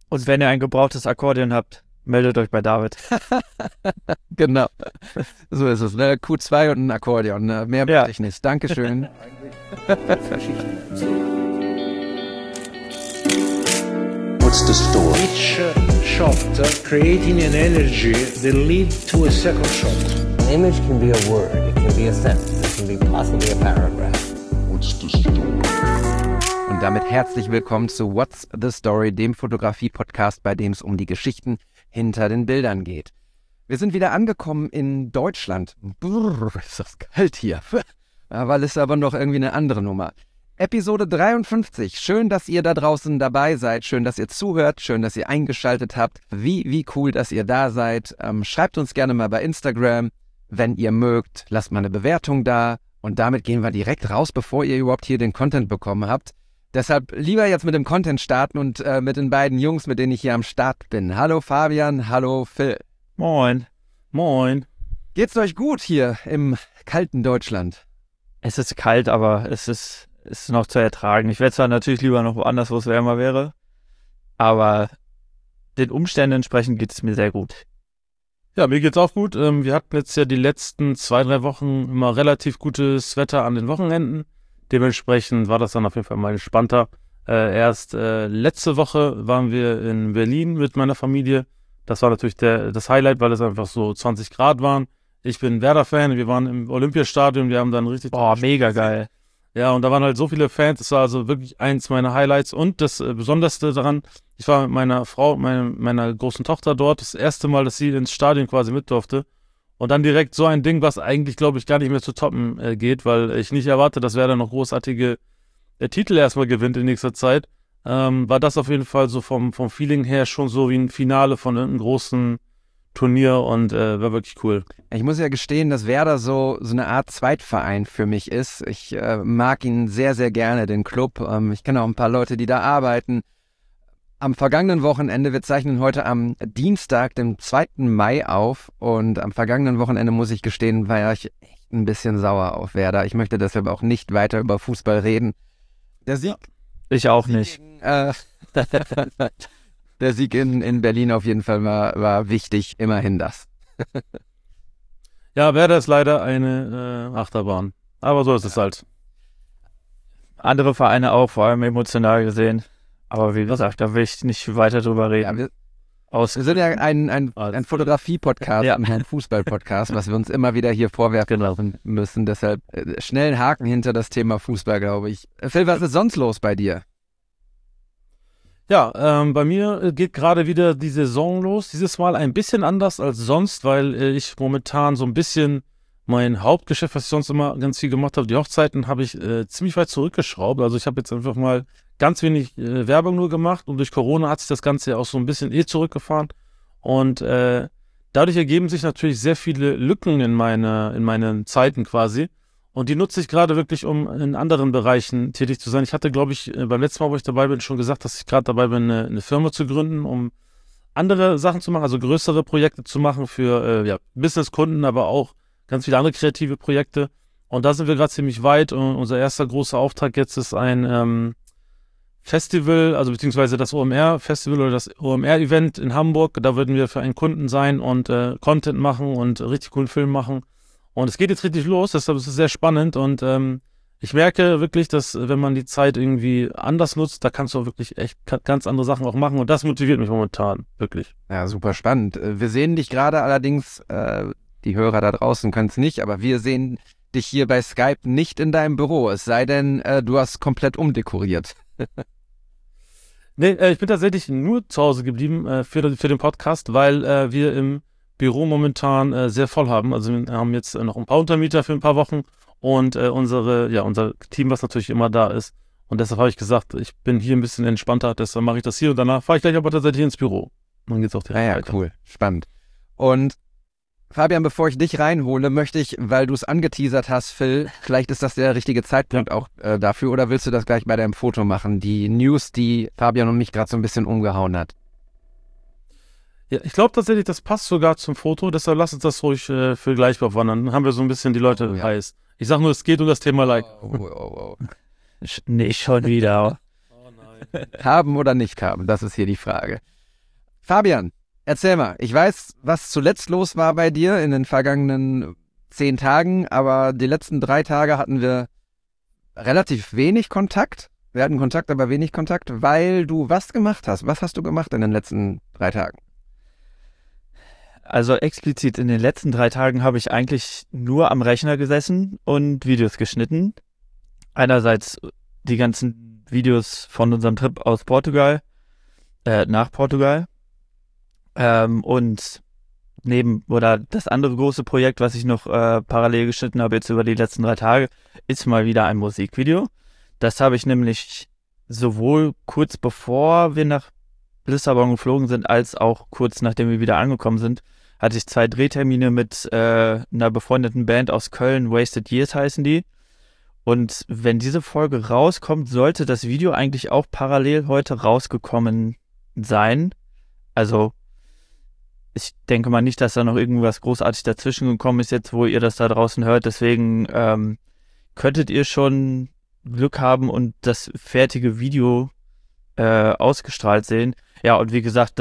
Und wenn ihr ein gebrauchtes Akkordeon habt, meldet euch bei David. Genau, so ist es. Ne? Q2 und ein Akkordeon. Ne? Mehr möchte ich nicht. Dankeschön. What's the story? Each shot creating an energy that leads to a second shot. An image can be a word, it can be a sentence, it can be possibly a paragraph. What's the story? Und damit herzlich willkommen zu What's the Story, dem Fotografie-Podcast, bei dem es um die Geschichten hinter den Bildern geht. Wir sind wieder angekommen in Deutschland. Brrr, ist das kalt hier. Aber ist aber noch irgendwie eine andere Nummer. Episode 53. Schön, dass ihr da draußen dabei seid. Schön, dass ihr zuhört. Schön, dass ihr eingeschaltet habt. Wie cool, dass ihr da seid. Schreibt uns gerne mal bei Instagram. Wenn ihr mögt, lasst mal eine Bewertung da. Und damit gehen wir direkt raus, bevor ihr überhaupt hier den Content bekommen habt. Deshalb lieber jetzt mit dem Content starten und mit den beiden Jungs, mit denen ich hier am Start bin. Hallo Fabian, hallo Phil. Moin. Moin. Geht's euch gut hier im kalten Deutschland? Es ist kalt, aber es ist noch zu ertragen. Ich wäre zwar natürlich lieber noch woanders, wo es wärmer wäre, aber den Umständen entsprechend geht es mir sehr gut. Ja, mir geht's auch gut. Wir hatten jetzt ja die letzten 2-3 Wochen immer relativ gutes Wetter an den Wochenenden. Dementsprechend war das dann auf jeden Fall mal entspannter. Erst letzte Woche waren wir in Berlin mit meiner Familie. Das war natürlich das Highlight, weil es einfach so 20 Grad waren. Ich bin Werder-Fan, wir waren im Olympiastadion, wir haben dann richtig... Mega geil. Ja, und da waren halt so viele Fans, das war also wirklich eins meiner Highlights. Und das Besonderste daran, ich war mit meiner Frau, meiner großen Tochter dort, das erste Mal, dass sie ins Stadion quasi mit durfte. Und dann direkt so ein Ding, was eigentlich, glaube ich, gar nicht mehr zu toppen geht, weil ich nicht erwarte, dass Werder noch großartige Titel erstmal gewinnt in nächster Zeit. War das auf jeden Fall so vom Feeling her schon so wie ein Finale von irgendeinem großen Turnier und war wirklich cool. Ich muss ja gestehen, dass Werder so eine Art Zweitverein für mich ist. Ich mag ihn sehr, sehr gerne, den Club. Ich kenne auch ein paar Leute, die da arbeiten. Am vergangenen Wochenende, wir zeichnen heute am Dienstag, dem 2. Mai auf, und am vergangenen Wochenende, muss ich gestehen, war ich echt ein bisschen sauer auf Werder. Ich möchte deshalb auch nicht weiter über Fußball reden. Der Sieg... Ich auch nicht. Der Sieg in Berlin auf jeden Fall war wichtig, immerhin das. Ja, Werder ist leider eine Achterbahn. Aber so ist es halt. Andere Vereine auch, vor allem emotional gesehen. Aber wie gesagt, da will ich nicht weiter drüber reden. Ja, wir sind ja ein Fotografie-Podcast und ein Fußball-Podcast, was wir uns immer wieder hier vorwerfen müssen. Deshalb schnell einen Haken hinter das Thema Fußball, glaube ich. Phil, was ist sonst los bei dir? Ja, bei mir geht gerade wieder die Saison los. Dieses Mal ein bisschen anders als sonst, weil ich momentan so ein bisschen mein Hauptgeschäft, was ich sonst immer ganz viel gemacht habe, die Hochzeiten, habe ich ziemlich weit zurückgeschraubt. Also ich habe jetzt einfach mal ganz wenig Werbung nur gemacht und durch Corona hat sich das Ganze ja auch so ein bisschen zurückgefahren. Und dadurch ergeben sich natürlich sehr viele Lücken in meinen Zeiten quasi. Und die nutze ich gerade wirklich, um in anderen Bereichen tätig zu sein. Ich hatte, glaube ich, beim letzten Mal, wo ich dabei bin, schon gesagt, dass ich gerade dabei bin, eine Firma zu gründen, um andere Sachen zu machen, also größere Projekte zu machen für Businesskunden, aber auch ganz viele andere kreative Projekte. Und da sind wir gerade ziemlich weit. Und unser erster großer Auftrag jetzt ist ein Festival, also beziehungsweise das OMR-Festival oder das OMR-Event in Hamburg. Da würden wir für einen Kunden sein und Content machen und richtig coolen Film machen. Und es geht jetzt richtig los, deshalb ist es sehr spannend und ich merke wirklich, dass wenn man die Zeit irgendwie anders nutzt, da kannst du auch wirklich echt ganz andere Sachen auch machen und das motiviert mich momentan, wirklich. Ja, super spannend. Wir sehen dich gerade allerdings, die Hörer da draußen können es nicht, aber wir sehen dich hier bei Skype nicht in deinem Büro, es sei denn, du hast komplett umdekoriert. Nee, ich bin tatsächlich nur zu Hause geblieben für den Podcast, weil wir im Büro momentan sehr voll haben. Also wir haben jetzt noch ein paar Untermieter für ein paar Wochen und unser Team, was natürlich immer da ist. Und deshalb habe ich gesagt, ich bin hier ein bisschen entspannter, deshalb mache ich das hier und danach fahre ich gleich aber tatsächlich ins Büro. Dann geht's auch direkt weiter. Cool, spannend. Und Fabian, bevor ich dich reinhole, möchte ich, weil du es angeteasert hast, Phil, vielleicht ist das der richtige Zeitpunkt auch dafür, oder willst du das gleich bei deinem Foto machen? Die News, die Fabian und mich gerade so ein bisschen umgehauen hat. Ja, ich glaube tatsächlich, das passt sogar zum Foto, deshalb lass uns das ruhig für gleich bewandern. Dann haben wir so ein bisschen die Leute heiß. Ich sag nur, es geht um das Thema Like. Oh. Nicht schon wieder. Oh nein. Haben oder nicht haben, das ist hier die Frage. Fabian, erzähl mal. Ich weiß, was zuletzt los war bei dir in den vergangenen 10 Tagen, aber die letzten 3 Tage hatten wir relativ wenig Kontakt. Wir hatten Kontakt, aber wenig Kontakt, weil du was gemacht hast. Was hast du gemacht in den letzten 3 Tagen? Also explizit in den letzten 3 Tagen habe ich eigentlich nur am Rechner gesessen und Videos geschnitten. Einerseits die ganzen Videos von unserem Trip aus Portugal, nach Portugal. Und das andere große Projekt, was ich noch parallel geschnitten habe jetzt über die letzten 3 Tage, ist mal wieder ein Musikvideo. Das habe ich nämlich sowohl kurz bevor wir nach Lissabon geflogen sind, als auch kurz nachdem wir wieder angekommen sind, hatte ich 2 Drehtermine mit einer befreundeten Band aus Köln, Wasted Years heißen die. Und wenn diese Folge rauskommt, sollte das Video eigentlich auch parallel heute rausgekommen sein. Also ich denke mal nicht, dass da noch irgendwas großartig dazwischen gekommen ist jetzt, wo ihr das da draußen hört. Deswegen könntet ihr schon Glück haben und das fertige Video ausgestrahlt sehen. Ja, und wie gesagt,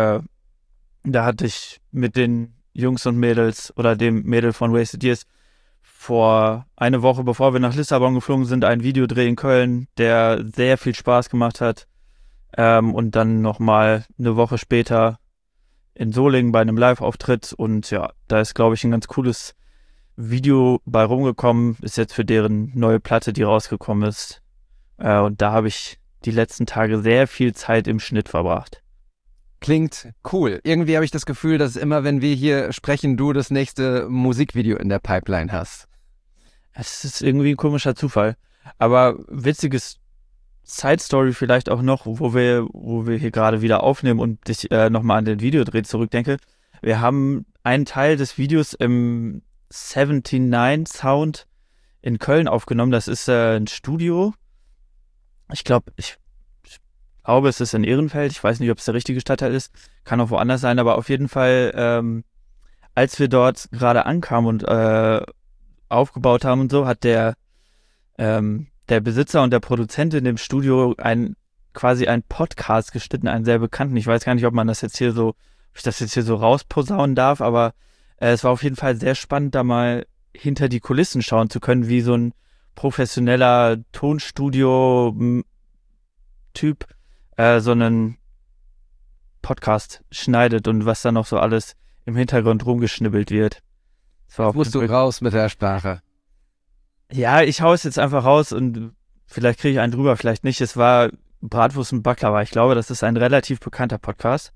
da hatte ich mit den Jungs und Mädels oder dem Mädel von Wasted Years vor eine Woche, bevor wir nach Lissabon geflogen sind, ein Videodreh in Köln, der sehr viel Spaß gemacht hat. Und dann nochmal eine Woche später in Solingen bei einem Live-Auftritt. Und ja, da ist, glaube ich, ein ganz cooles Video bei rumgekommen. Ist jetzt für deren neue Platte, die rausgekommen ist. Und da habe ich die letzten Tage sehr viel Zeit im Schnitt verbracht. Klingt cool. Irgendwie habe ich das Gefühl, dass immer, wenn wir hier sprechen, du das nächste Musikvideo in der Pipeline hast. Es ist irgendwie ein komischer Zufall. Aber witziges Side-Story vielleicht auch noch, wo wir hier gerade wieder aufnehmen und ich nochmal an den Videodreh zurückdenke. Wir haben einen Teil des Videos im 79 Sound in Köln aufgenommen. Das ist ein Studio. Ich glaube, es ist in Ehrenfeld. Ich weiß nicht, ob es der richtige Stadtteil ist. Kann auch woanders sein, aber auf jeden Fall, als wir dort gerade ankamen und aufgebaut haben und so, hat der Besitzer und der Produzent in dem Studio quasi einen Podcast geschnitten, einen sehr bekannten. Ich weiß gar nicht, ob ich das jetzt hier so rausposaunen darf, aber es war auf jeden Fall sehr spannend, da mal hinter die Kulissen schauen zu können, wie so ein professioneller Tonstudio-Typ so einen Podcast schneidet und was da noch so alles im Hintergrund rumgeschnibbelt wird. Musst du raus mit der Sprache. Ja, ich hau es jetzt einfach raus und vielleicht kriege ich einen drüber, vielleicht nicht. Es war Bratwurst und Baklava. Ich glaube, das ist ein relativ bekannter Podcast.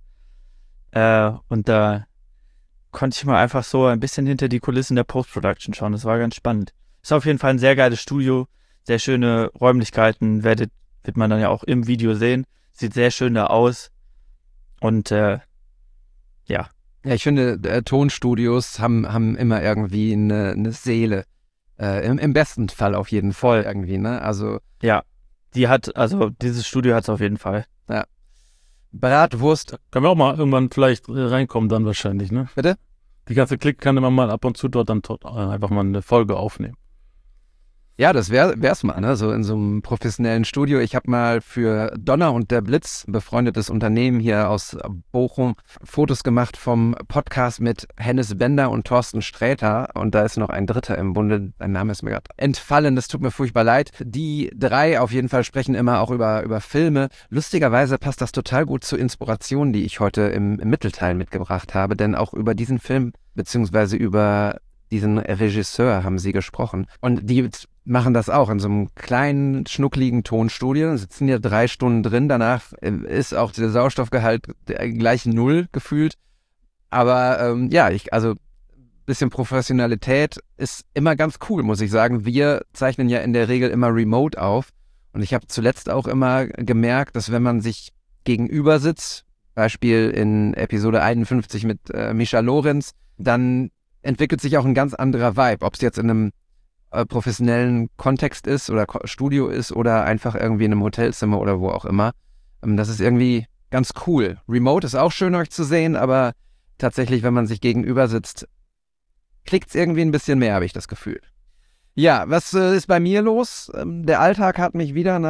Und da konnte ich mal einfach so ein bisschen hinter die Kulissen der Post-Production schauen. Das war ganz spannend. Ist auf jeden Fall ein sehr geiles Studio, sehr schöne Räumlichkeiten, wird man dann ja auch im Video sehen. Sieht sehr schön da aus. Und ja. Ja, ich finde, Tonstudios haben immer irgendwie eine Seele. Im besten Fall auf jeden Fall irgendwie, ne? Also. Ja, dieses Studio hat es auf jeden Fall. Ja. Bratwurst. Können wir auch mal irgendwann vielleicht reinkommen dann wahrscheinlich, ne? Bitte? Die ganze Klick kann immer mal ab und zu dort einfach mal eine Folge aufnehmen. Ja, das wär's mal, ne? So in so einem professionellen Studio. Ich habe mal für Donner und der Blitz, befreundetes Unternehmen hier aus Bochum, Fotos gemacht vom Podcast mit Hennes Bender und Thorsten Sträter. Und da ist noch ein Dritter im Bunde. Sein Name ist mir gerade entfallen. Das tut mir furchtbar leid. Die 3 auf jeden Fall sprechen immer auch über Filme. Lustigerweise passt das total gut zur Inspiration, die ich heute im Mittelteil mitgebracht habe. Denn auch über diesen Film, beziehungsweise über diesen Regisseur haben sie gesprochen. Und die machen das auch in so einem kleinen, schnuckligen Tonstudio, sitzen hier 3 Stunden drin, danach ist auch der Sauerstoffgehalt gleich 0 gefühlt. Aber also bisschen Professionalität ist immer ganz cool, muss ich sagen. Wir zeichnen ja in der Regel immer remote auf und ich habe zuletzt auch immer gemerkt, dass wenn man sich gegenüber sitzt, Beispiel in Episode 51 mit Mischa Lorenz, dann entwickelt sich auch ein ganz anderer Vibe, ob es jetzt in einem professionellen Kontext ist oder Studio ist oder einfach irgendwie in einem Hotelzimmer oder wo auch immer. Das ist irgendwie ganz cool. Remote ist auch schön, euch zu sehen, aber tatsächlich, wenn man sich gegenüber sitzt, klickt es irgendwie ein bisschen mehr, habe ich das Gefühl. Ja, was ist bei mir los? Der Alltag hat mich wieder nach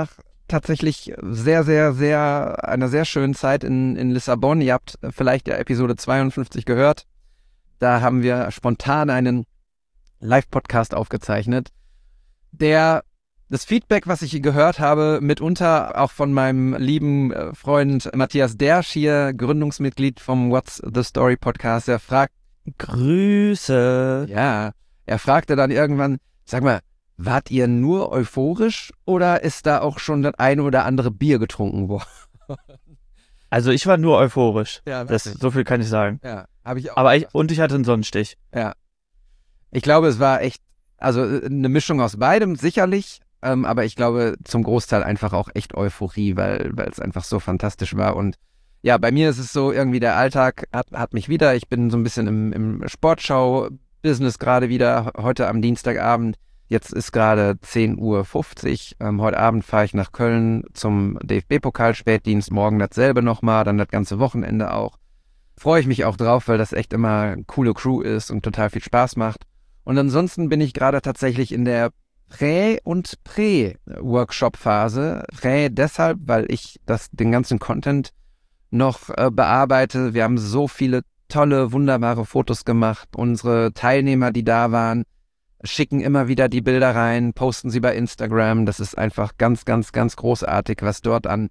tatsächlich einer sehr schönen Zeit in Lissabon. Ihr habt vielleicht ja Episode 52 gehört. Da haben wir spontan einen Live-Podcast aufgezeichnet. Das Feedback, was ich gehört habe, mitunter auch von meinem lieben Freund Matthias Dersch hier, Gründungsmitglied vom What's the Story Podcast, er fragte dann irgendwann, sag mal, wart ihr nur euphorisch oder ist da auch schon das eine oder andere Bier getrunken worden? Also ich war nur euphorisch. Ja, So viel kann ich sagen. Ja, habe ich auch. Aber ich hatte einen Sonnenstich. Ja. Ich glaube, es war echt, also eine Mischung aus beidem, sicherlich. Aber ich glaube, zum Großteil einfach auch echt Euphorie, weil es einfach so fantastisch war. Und ja, bei mir ist es so, irgendwie der Alltag hat mich wieder. Ich bin so ein bisschen im Sportschau-Business gerade wieder, heute am Dienstagabend. Jetzt ist gerade 10:50 Uhr. Heute Abend fahre ich nach Köln zum DFB-Pokal-Spätdienst. Morgen dasselbe nochmal, dann das ganze Wochenende auch. Freue ich mich auch drauf, weil das echt immer eine coole Crew ist und total viel Spaß macht. Und ansonsten bin ich gerade tatsächlich in der Prä- und Prä-Workshop-Phase. Prä deshalb, weil ich den ganzen Content noch bearbeite. Wir haben so viele tolle, wunderbare Fotos gemacht. Unsere Teilnehmer, die da waren, schicken immer wieder die Bilder rein, posten sie bei Instagram. Das ist einfach ganz, ganz, ganz großartig, was dort an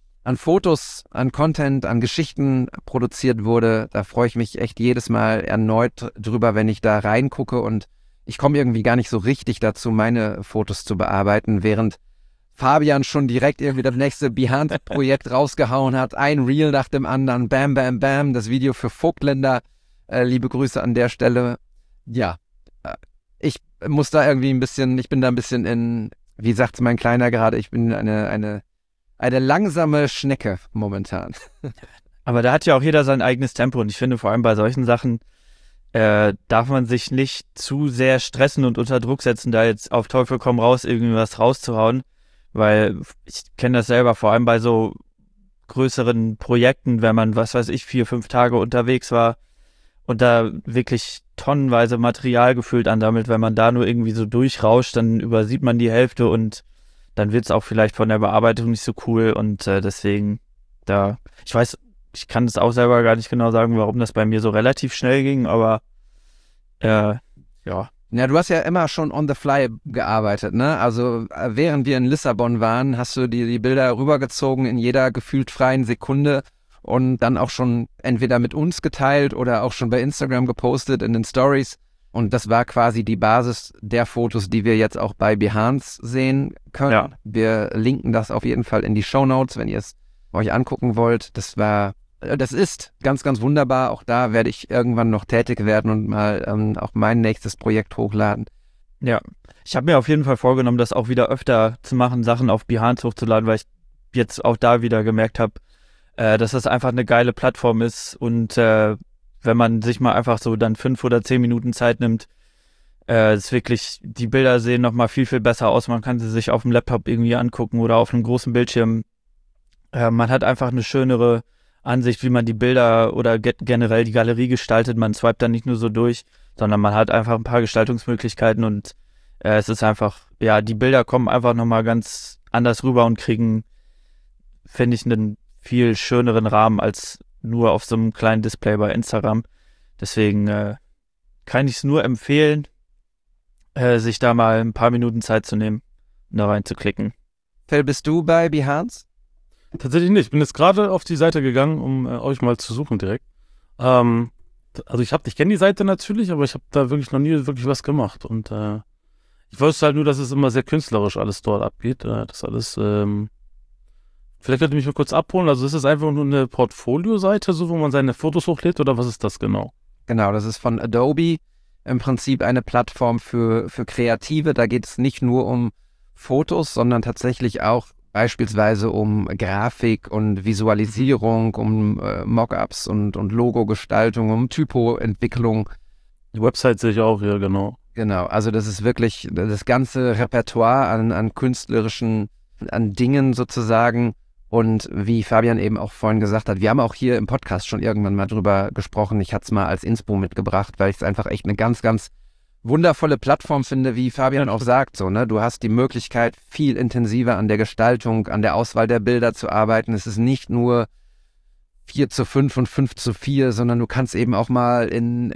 Fotos, an Content, an Geschichten produziert wurde. Da freue ich mich echt jedes Mal erneut drüber, wenn ich da reingucke, und ich komme irgendwie gar nicht so richtig dazu, meine Fotos zu bearbeiten, während Fabian schon direkt irgendwie das nächste Behance-Projekt rausgehauen hat. Ein Reel nach dem anderen, bam, bam, bam, das Video für Vogtländer. Liebe Grüße an der Stelle. Ja, ich muss da irgendwie ich bin da ein bisschen wie sagt's mein Kleiner gerade, ich bin eine langsame Schnecke momentan. Aber da hat ja auch jeder sein eigenes Tempo, und ich finde, vor allem bei solchen Sachen darf man sich nicht zu sehr stressen und unter Druck setzen, da jetzt auf Teufel komm raus irgendwie was rauszuhauen, weil ich kenne das selber, vor allem bei so größeren Projekten, wenn man, 4-5 Tage unterwegs war und da wirklich tonnenweise Material gefüllt ansammelt, wenn man da nur irgendwie so durchrauscht, dann übersieht man die Hälfte und dann wird es auch vielleicht von der Bearbeitung nicht so cool, und deswegen ich kann es auch selber gar nicht genau sagen, warum das bei mir so relativ schnell ging, aber ja. Ja, du hast ja immer schon on the fly gearbeitet, ne? Also während wir in Lissabon waren, hast du die Bilder rübergezogen in jeder gefühlt freien Sekunde und dann auch schon entweder mit uns geteilt oder auch schon bei Instagram gepostet in den Stories. Und das war quasi die Basis der Fotos, die wir jetzt auch bei Behance sehen können. Ja. Wir linken das auf jeden Fall in die Shownotes, wenn ihr es euch angucken wollt. Das ist ganz, ganz wunderbar. Auch da werde ich irgendwann noch tätig werden und mal auch mein nächstes Projekt hochladen. Ja, ich habe mir auf jeden Fall vorgenommen, das auch wieder öfter zu machen, Sachen auf Behance hochzuladen, weil ich jetzt auch da wieder gemerkt habe, dass das einfach eine geile Plattform ist, und wenn man sich mal einfach so dann 5 oder 10 Minuten Zeit nimmt, ist wirklich, die Bilder sehen nochmal viel, viel besser aus. Man kann sie sich auf dem Laptop irgendwie angucken oder auf einem großen Bildschirm. Man hat einfach eine schönere Ansicht, wie man die Bilder oder generell die Galerie gestaltet. Man swipet dann nicht nur so durch, sondern man hat einfach ein paar Gestaltungsmöglichkeiten, und es ist einfach, ja, die Bilder kommen einfach nochmal ganz anders rüber und kriegen, finde ich, einen viel schöneren Rahmen als nur auf so einem kleinen Display bei Instagram. Deswegen kann ich es nur empfehlen, sich da mal ein paar Minuten Zeit zu nehmen, da reinzuklicken. Phil, bist du bei Behance? Tatsächlich nicht. Ich bin jetzt gerade auf die Seite gegangen, um euch mal zu suchen direkt. Also ich kenne die Seite natürlich, aber ich habe da wirklich noch nie wirklich was gemacht. Und ich wusste halt nur, dass es immer sehr künstlerisch alles dort abgeht. Das alles, vielleicht könnt ihr mich mal kurz abholen. Also ist es einfach nur eine Portfolio-Seite, so wo man seine Fotos hochlädt, oder was ist das genau? Genau, das ist von Adobe. Im Prinzip eine Plattform für Kreative. Da geht es nicht nur um Fotos, sondern tatsächlich auch beispielsweise um Grafik und Visualisierung, um Mockups und Logo-Gestaltung, um Typo-Entwicklung. Die Website sehe ich auch hier, genau. Genau, also das ist wirklich das ganze Repertoire an künstlerischen, an Dingen sozusagen. Und wie Fabian eben auch vorhin gesagt hat, wir haben auch hier im Podcast schon irgendwann mal drüber gesprochen. Ich hatte es mal als Inspo mitgebracht, weil ich es einfach echt eine ganz, ganz wundervolle Plattform finde, wie Fabian auch sagt, so, ne? Du hast die Möglichkeit, viel intensiver an der Gestaltung, an der Auswahl der Bilder zu arbeiten. Es ist nicht nur 4:5 und 5:4, sondern du kannst eben auch mal in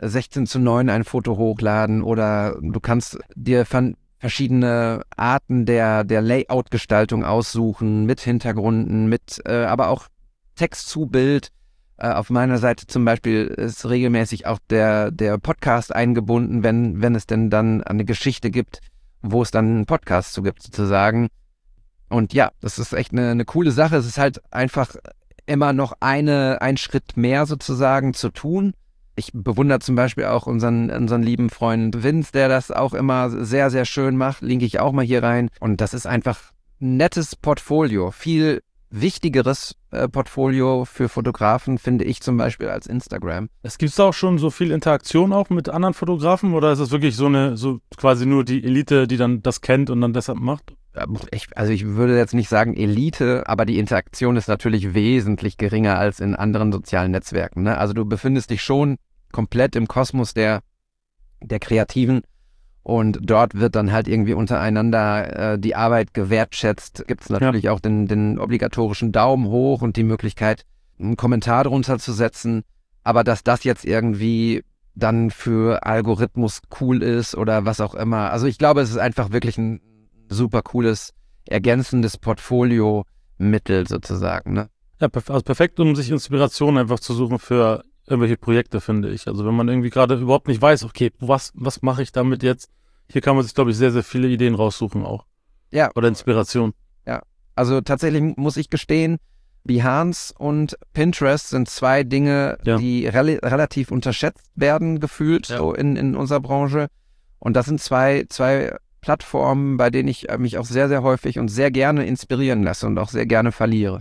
16:9 ein Foto hochladen oder du kannst dir verschiedene Arten der Layout-Gestaltung aussuchen, mit Hintergründen, mit aber auch Text zu Bild. Auf meiner Seite zum Beispiel ist regelmäßig auch der Podcast eingebunden, wenn es denn dann eine Geschichte gibt, wo es dann einen Podcast zu gibt, sozusagen. Und ja, das ist echt eine coole Sache. Es ist halt einfach immer noch ein Schritt mehr sozusagen zu tun. Ich bewundere zum Beispiel auch unseren lieben Freund Vince, der das auch immer sehr, sehr schön macht. Linke ich auch mal hier rein. Und das ist einfach ein nettes Portfolio. Viel wichtigeres Portfolio für Fotografen, finde ich zum Beispiel, als Instagram. Es gibt auch schon so viel Interaktion auch mit anderen Fotografen oder ist es wirklich so quasi nur die Elite, die dann das kennt und dann deshalb macht? Ich würde jetzt nicht sagen Elite, aber die Interaktion ist natürlich wesentlich geringer als in anderen sozialen Netzwerken, ne? Also du befindest dich schon komplett im Kosmos der Kreativen und dort wird dann halt irgendwie untereinander die Arbeit gewertschätzt. Gibt es natürlich auch den obligatorischen Daumen hoch und die Möglichkeit, einen Kommentar drunter zu setzen. Aber dass das jetzt irgendwie dann für Algorithmus cool ist oder was auch immer. Also ich glaube, es ist einfach wirklich ein super cooles, ergänzendes Portfolio-Mittel sozusagen, ne? Ja, also perfekt, um sich Inspiration einfach zu suchen für irgendwelche Projekte, finde ich. Also wenn man irgendwie gerade überhaupt nicht weiß, okay, was mache ich damit jetzt? Hier kann man sich, glaube ich, sehr, sehr viele Ideen raussuchen auch. Ja. Oder Inspiration. Ja, also tatsächlich muss ich gestehen, Behance und Pinterest sind zwei Dinge, die relativ unterschätzt werden, gefühlt, so in unserer Branche. Und das sind zwei Plattformen, bei denen ich mich auch sehr, sehr häufig und sehr gerne inspirieren lasse und auch sehr gerne verliere.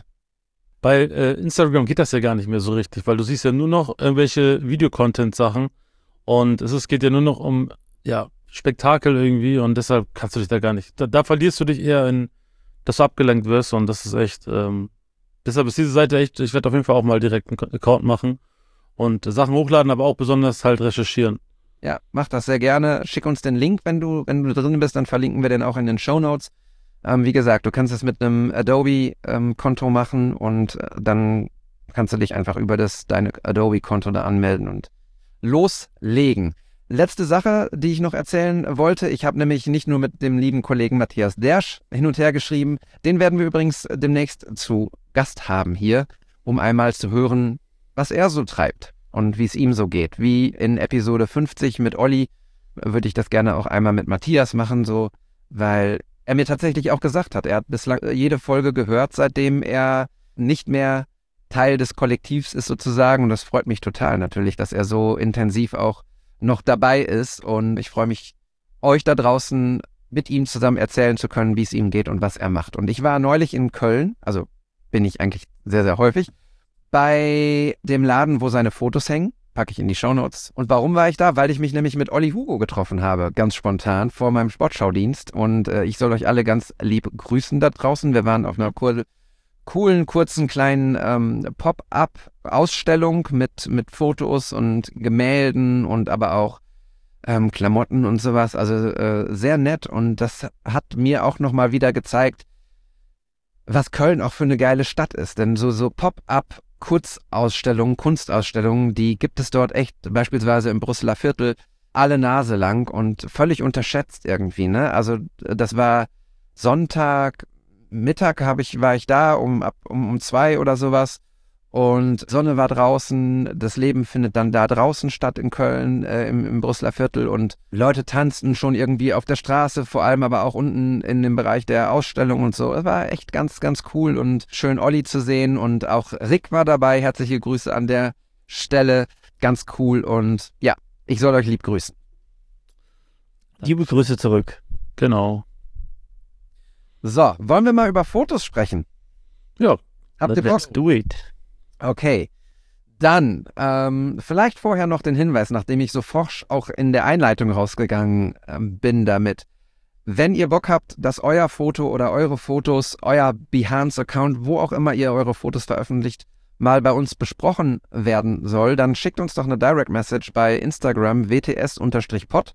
Bei Instagram geht das ja gar nicht mehr so richtig, weil du siehst ja nur noch irgendwelche Videocontent-Sachen und geht ja nur noch um Spektakel irgendwie und deshalb kannst du dich da gar nicht, da verlierst du dich eher in, dass du abgelenkt wirst und das ist echt, deshalb ist diese Seite echt, ich werde auf jeden Fall auch mal direkt einen Account machen und Sachen hochladen, aber auch besonders halt recherchieren. Ja, mach das sehr gerne. Schick uns den Link, wenn du drin bist, dann verlinken wir den auch in den Shownotes. Wie gesagt, du kannst es mit einem Adobe-Konto machen und dann kannst du dich einfach über deine Adobe-Konto da anmelden und loslegen. Letzte Sache, die ich noch erzählen wollte. Ich habe nämlich nicht nur mit dem lieben Kollegen Matthias Dersch hin und her geschrieben. Den werden wir übrigens demnächst zu Gast haben hier, um einmal zu hören, was er so treibt und wie es ihm so geht. Wie in Episode 50 mit Olli würde ich das gerne auch einmal mit Matthias machen, so, weil er mir tatsächlich auch gesagt hat, er hat bislang jede Folge gehört, seitdem er nicht mehr Teil des Kollektivs ist sozusagen. Und das freut mich total natürlich, dass er so intensiv auch noch dabei ist. Und ich freue mich, euch da draußen mit ihm zusammen erzählen zu können, wie es ihm geht und was er macht. Und ich war neulich in Köln, also bin ich eigentlich sehr, sehr häufig, bei dem Laden, wo seine Fotos hängen. Packe ich in die Shownotes. Und warum war ich da? Weil ich mich nämlich mit Olli Hugo getroffen habe, ganz spontan, vor meinem Sportschaudienst. Und ich soll euch alle ganz lieb grüßen da draußen. Wir waren auf einer coolen, kurzen, kleinen Pop-up-Ausstellung mit Fotos und Gemälden und aber auch Klamotten und sowas. Also sehr nett. Und das hat mir auch nochmal wieder gezeigt, was Köln auch für eine geile Stadt ist. Denn so Pop-up Kurzausstellungen, Kunstausstellungen, die gibt es dort echt, beispielsweise im Brüsseler Viertel, alle Nase lang und völlig unterschätzt irgendwie, ne? Also das war Sonntagmittag war ich da um 2 oder sowas und Sonne war draußen, das Leben findet dann da draußen statt in Köln, im Brüsseler Viertel und Leute tanzten schon irgendwie auf der Straße, vor allem aber auch unten in dem Bereich der Ausstellung und so. Es war echt ganz, ganz cool und schön Olli zu sehen und auch Rick war dabei, herzliche Grüße an der Stelle, ganz cool und ja, ich soll euch lieb grüßen. Liebe Grüße zurück. Genau. So, wollen wir mal über Fotos sprechen? Ja. Habt ihr Bock? Let's do it. Okay, dann vielleicht vorher noch den Hinweis, nachdem ich so forsch auch in der Einleitung rausgegangen bin damit. Wenn ihr Bock habt, dass euer Foto oder eure Fotos, euer Behance-Account, wo auch immer ihr eure Fotos veröffentlicht, mal bei uns besprochen werden soll, dann schickt uns doch eine Direct Message bei Instagram WTS-Pod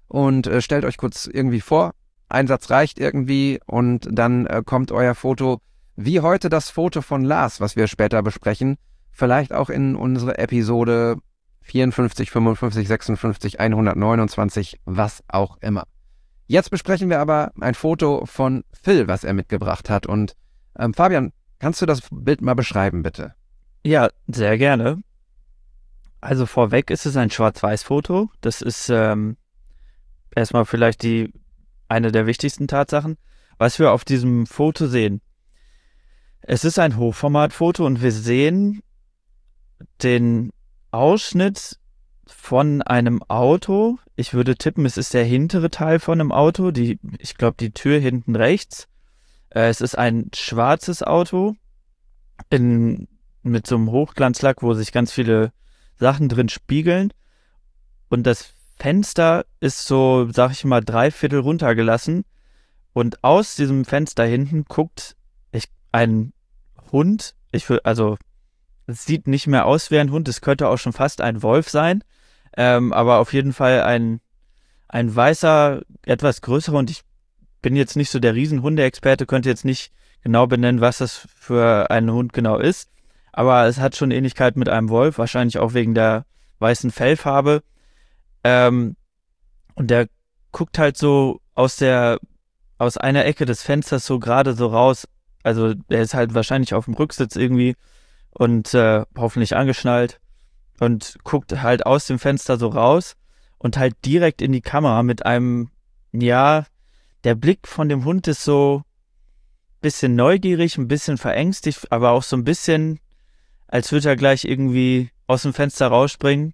und stellt euch kurz irgendwie vor. Ein Satz reicht irgendwie und dann kommt euer Foto, wie heute das Foto von Lars, was wir später besprechen, vielleicht auch in unsere Episode 54, 55, 56, 129, was auch immer. Jetzt besprechen wir aber ein Foto von Phil, was er mitgebracht hat. Und Fabian, kannst du das Bild mal beschreiben, bitte? Ja, sehr gerne. Also vorweg ist es ein Schwarz-Weiß-Foto. Das ist erstmal vielleicht eine der wichtigsten Tatsachen. Was wir auf diesem Foto sehen. Es ist ein Hochformatfoto und wir sehen den Ausschnitt von einem Auto. Ich würde tippen, es ist der hintere Teil von einem Auto. Ich glaube, die Tür hinten rechts. Es ist ein schwarzes Auto mit so einem Hochglanzlack, wo sich ganz viele Sachen drin spiegeln. Und das Fenster ist so, sag ich mal, 3/4 runtergelassen. Und aus diesem Fenster hinten guckt ein Hund. Also, es sieht nicht mehr aus wie ein Hund. Es könnte auch schon fast ein Wolf sein. Aber auf jeden Fall ein weißer, etwas größerer. Und ich bin jetzt nicht so der Riesenhundeexperte, könnte jetzt nicht genau benennen, was das für ein Hund genau ist. Aber es hat schon Ähnlichkeit mit einem Wolf, wahrscheinlich auch wegen der weißen Fellfarbe. Und der guckt halt so aus einer Ecke des Fensters so gerade so raus. Also der ist halt wahrscheinlich auf dem Rücksitz irgendwie und hoffentlich angeschnallt und guckt halt aus dem Fenster so raus und halt direkt in die Kamera mit einem, ja, der Blick von dem Hund ist so ein bisschen neugierig, ein bisschen verängstigt, aber auch so ein bisschen, als würde er gleich irgendwie aus dem Fenster rausspringen.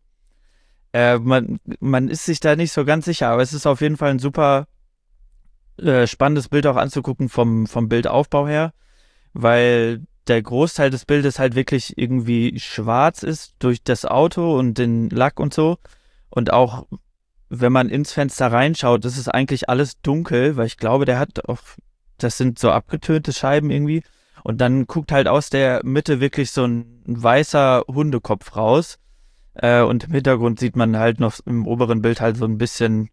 Man ist sich da nicht so ganz sicher, aber es ist auf jeden Fall ein super spannendes Bild auch anzugucken vom Bildaufbau her, weil der Großteil des Bildes halt wirklich irgendwie schwarz ist durch das Auto und den Lack und so. Und auch, wenn man ins Fenster reinschaut, ist es eigentlich alles dunkel, weil ich glaube, das sind so abgetönte Scheiben irgendwie. Und dann guckt halt aus der Mitte wirklich so ein weißer Hundekopf raus. Und im Hintergrund sieht man halt noch im oberen Bild halt so ein bisschen,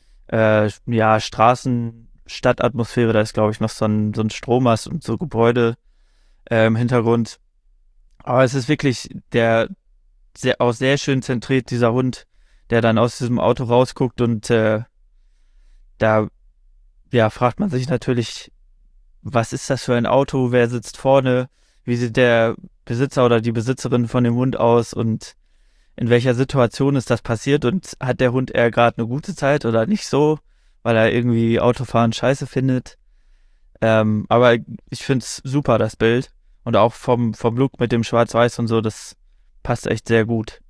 Stadtatmosphäre. Da ist, glaube ich, noch so ein Strommast und so Gebäude im Hintergrund. Aber es ist wirklich auch sehr schön zentriert, dieser Hund, der dann aus diesem Auto rausguckt und da fragt man sich natürlich, was ist das für ein Auto, wer sitzt vorne, wie sieht der Besitzer oder die Besitzerin von dem Hund aus und in welcher Situation ist das passiert und hat der Hund eher gerade eine gute Zeit oder nicht so, weil er irgendwie Autofahren scheiße findet. Aber ich finde es super, das Bild. Und auch vom Look mit dem Schwarz-Weiß und so, das passt echt sehr gut.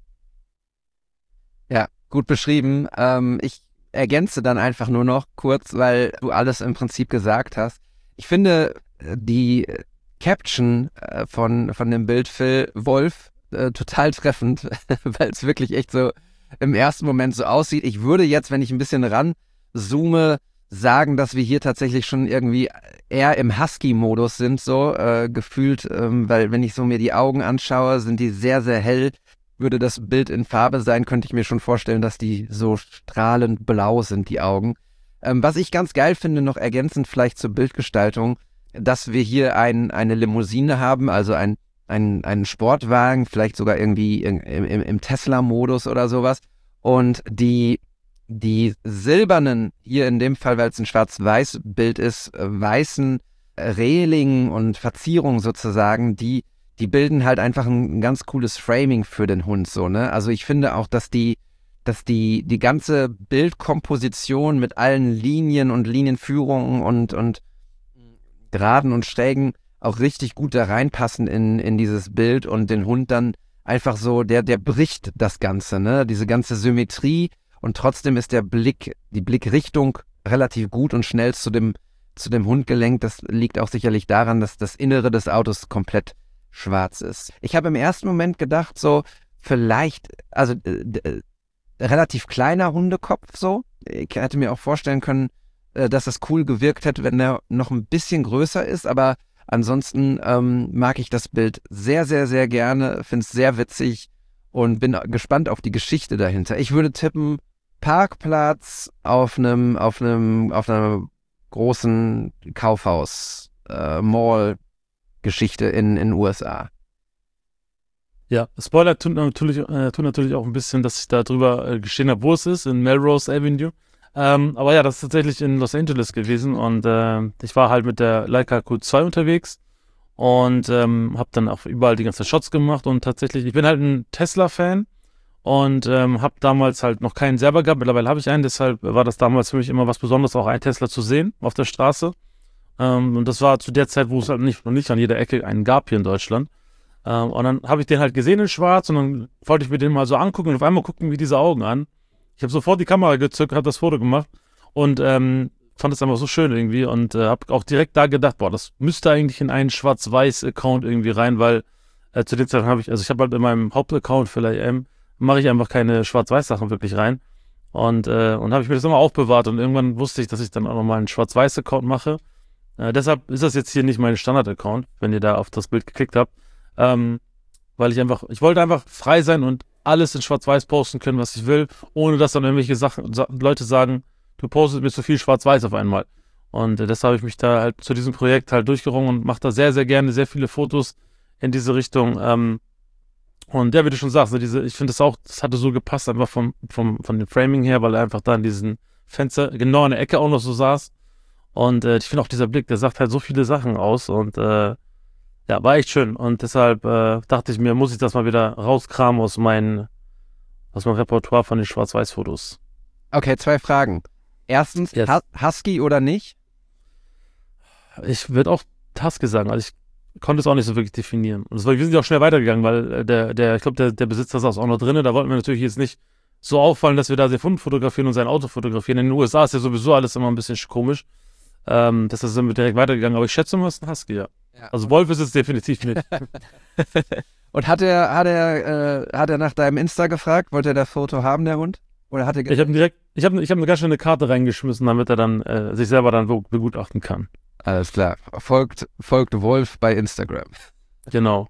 Ja, gut beschrieben. Ich ergänze dann einfach nur noch kurz, weil du alles im Prinzip gesagt hast. Ich finde die Caption von dem Bild Phil Wolf total treffend, weil es wirklich echt so im ersten Moment so aussieht. Ich würde jetzt, wenn ich ein bisschen ranzoome, sagen, dass wir hier tatsächlich schon irgendwie eher im Husky-Modus sind, so gefühlt, weil wenn ich so mir die Augen anschaue, sind die sehr, sehr hell. Würde das Bild in Farbe sein, könnte ich mir schon vorstellen, dass die so strahlend blau sind, die Augen. Was ich ganz geil finde, noch ergänzend vielleicht zur Bildgestaltung, dass wir hier eine Limousine haben, also einen Sportwagen, vielleicht sogar irgendwie im Tesla-Modus oder sowas. Und die silbernen, hier in dem Fall, weil es ein Schwarz-Weiß-Bild ist, weißen Reling und Verzierungen sozusagen, die bilden halt einfach ein ganz cooles Framing für den Hund, so, ne? Also ich finde auch, dass die ganze Bildkomposition mit allen Linien und Linienführungen und Geraden und Schrägen auch richtig gut da reinpassen in dieses Bild und den Hund dann einfach so, der bricht das Ganze, ne? Diese ganze Symmetrie und trotzdem ist die Blickrichtung relativ gut und schnell zu dem Hund gelenkt. Das liegt auch sicherlich daran, dass das Innere des Autos komplett schwarz ist. Ich habe im ersten Moment gedacht, so vielleicht, also relativ kleiner Hundekopf so. Ich hätte mir auch vorstellen können, dass das cool gewirkt hätte, wenn der noch ein bisschen größer ist, aber ansonsten mag ich das Bild sehr, sehr, sehr gerne, finde es sehr witzig und bin gespannt auf die Geschichte dahinter. Ich würde tippen, Parkplatz auf einem großen Kaufhaus, Mall-Geschichte in den USA. Ja, Spoiler tun natürlich auch ein bisschen, dass ich da drüber gestehen habe, wo es ist, in Melrose Avenue. Aber ja, das ist tatsächlich in Los Angeles gewesen und ich war halt mit der Leica Q2 unterwegs und habe dann auch überall die ganzen Shots gemacht und tatsächlich, ich bin halt ein Tesla-Fan und habe damals halt noch keinen selber gehabt, mittlerweile habe ich einen, deshalb war das damals für mich immer was Besonderes, auch einen Tesla zu sehen auf der Straße. Und das war zu der Zeit, wo es halt noch nicht an jeder Ecke einen gab hier in Deutschland. Und dann habe ich den halt gesehen in schwarz und dann wollte ich mir den mal so angucken und auf einmal gucken mir diese Augen an. Ich habe sofort die Kamera gezückt, habe das Foto gemacht und fand es einfach so schön irgendwie und habe auch direkt da gedacht, boah, das müsste eigentlich in einen Schwarz-Weiß-Account irgendwie rein, weil zu den Zeiten habe ich halt in meinem Hauptaccount für LAM mache ich einfach keine Schwarz-Weiß-Sachen wirklich rein und habe ich mir das immer aufbewahrt und irgendwann wusste ich, dass ich dann auch nochmal einen Schwarz-Weiß-Account mache. Deshalb ist das jetzt hier nicht mein Standard-Account, wenn ihr da auf das Bild geklickt habt. Weil ich wollte einfach frei sein und alles in Schwarz-Weiß posten können, was ich will, ohne dass dann irgendwelche Leute sagen, du postest mir zu viel Schwarz-Weiß auf einmal. Und deshalb habe ich mich da halt zu diesem Projekt halt durchgerungen und mache da sehr, sehr gerne sehr viele Fotos in diese Richtung. Und ja, wie du schon sagst, ich finde das hatte so gepasst, einfach von dem Framing her, weil er einfach da in diesem Fenster genau in der Ecke auch noch so saß. Und ich finde auch dieser Blick, der sagt halt so viele Sachen aus und ja, war echt schön und deshalb dachte ich mir, muss ich das mal wieder rauskramen aus meinem Repertoire von den Schwarz-Weiß-Fotos. Okay, 2 Fragen. Erstens, Yes. Husky oder nicht? Ich würde auch Husky sagen, also ich konnte es auch nicht so wirklich definieren. Und wir sind ja auch schnell weitergegangen, weil ich glaube, der Besitzer saß auch noch drin, da wollten wir natürlich jetzt nicht so auffallen, dass wir da den Hund fotografieren und sein Auto fotografieren. In den USA ist ja sowieso alles immer ein bisschen komisch. Deshalb sind wir direkt weitergegangen, aber ich schätze mal, es ist ein Husky, ja. Also Wolf ist es definitiv nicht. Und hat er nach deinem Insta gefragt? Wollte er das Foto haben, der Hund? Oder hat er Ich habe eine ganz schöne Karte reingeschmissen, damit er dann sich selber dann begutachten kann. Alles klar. Folgt Wolf bei Instagram. Genau.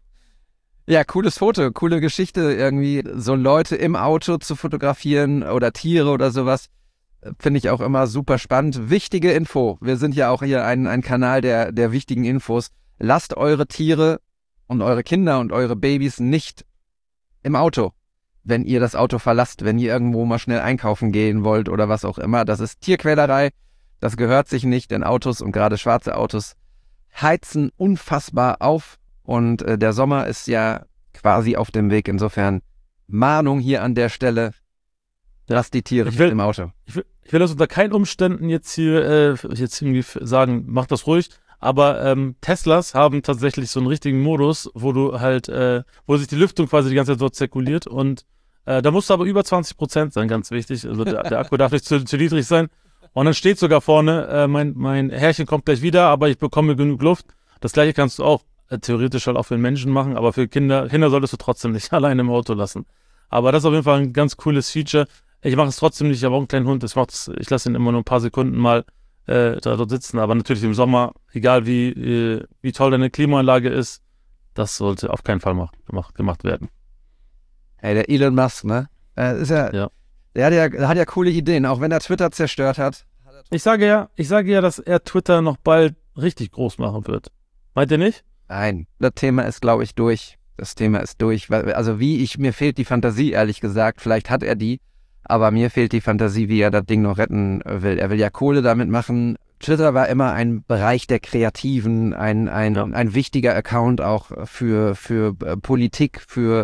Ja, cooles Foto, coole Geschichte, irgendwie so Leute im Auto zu fotografieren oder Tiere oder sowas. Finde ich auch immer super spannend. Wichtige Info. Wir sind ja auch hier ein Kanal der wichtigen Infos. Lasst eure Tiere und eure Kinder und eure Babys nicht im Auto, wenn ihr das Auto verlasst, wenn ihr irgendwo mal schnell einkaufen gehen wollt oder was auch immer. Das ist Tierquälerei. Das gehört sich nicht, denn Autos und gerade schwarze Autos heizen unfassbar auf und der Sommer ist ja quasi auf dem Weg. Insofern Mahnung hier an der Stelle. Lasst die Tiere nicht im Auto. Ich will das unter keinen Umständen jetzt hier jetzt irgendwie sagen, mach das ruhig. Aber Teslas haben tatsächlich so einen richtigen Modus, wo du halt, wo sich die Lüftung quasi die ganze Zeit dort zirkuliert und da musst du aber über 20% sein, ganz wichtig. Also der Akku darf nicht zu niedrig sein. Und dann steht sogar vorne, mein Herrchen kommt gleich wieder, aber ich bekomme genug Luft. Das gleiche kannst du auch theoretisch halt auch für den Menschen machen, aber für Kinder solltest du trotzdem nicht alleine im Auto lassen. Aber das ist auf jeden Fall ein ganz cooles Feature. Ich mache es trotzdem nicht, ich habe auch einen kleinen Hund, ich lasse ihn immer nur ein paar Sekunden mal dort sitzen, aber natürlich im Sommer, egal wie toll deine Klimaanlage ist, das sollte auf keinen Fall gemacht werden. Hey, der Elon Musk, ne? Ist ja. Der hat ja coole Ideen, auch wenn er Twitter zerstört hat. Ich sage ja, dass er Twitter noch bald richtig groß machen wird. Meint ihr nicht? Nein, das Thema ist, glaube ich, durch. Das Thema ist durch. Also mir fehlt die Fantasie, ehrlich gesagt. Vielleicht hat er die, aber mir fehlt die Fantasie, wie er das Ding noch retten will. Er will ja Kohle damit machen. Twitter war immer ein Bereich der Kreativen, ein wichtiger Account auch für Politik, für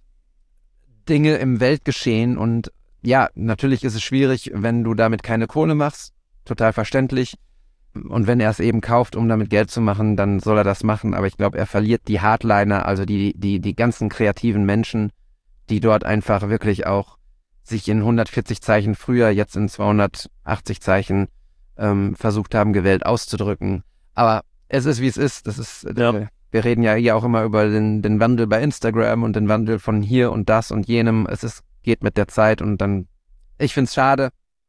Dinge im Weltgeschehen. Und ja, natürlich ist es schwierig, wenn du damit keine Kohle machst. Total verständlich. Und wenn er es eben kauft, um damit Geld zu machen, dann soll er das machen. Aber ich glaube, er verliert die Hardliner, also die ganzen kreativen Menschen, die dort einfach wirklich auch sich in 140 Zeichen früher, jetzt in 280 Zeichen versucht haben, gewählt auszudrücken. Aber es ist, wie es ist. Das ist, wir reden ja hier auch immer über den Wandel bei Instagram und den Wandel von hier und das und jenem. Geht mit der Zeit und dann, ich finde es schade.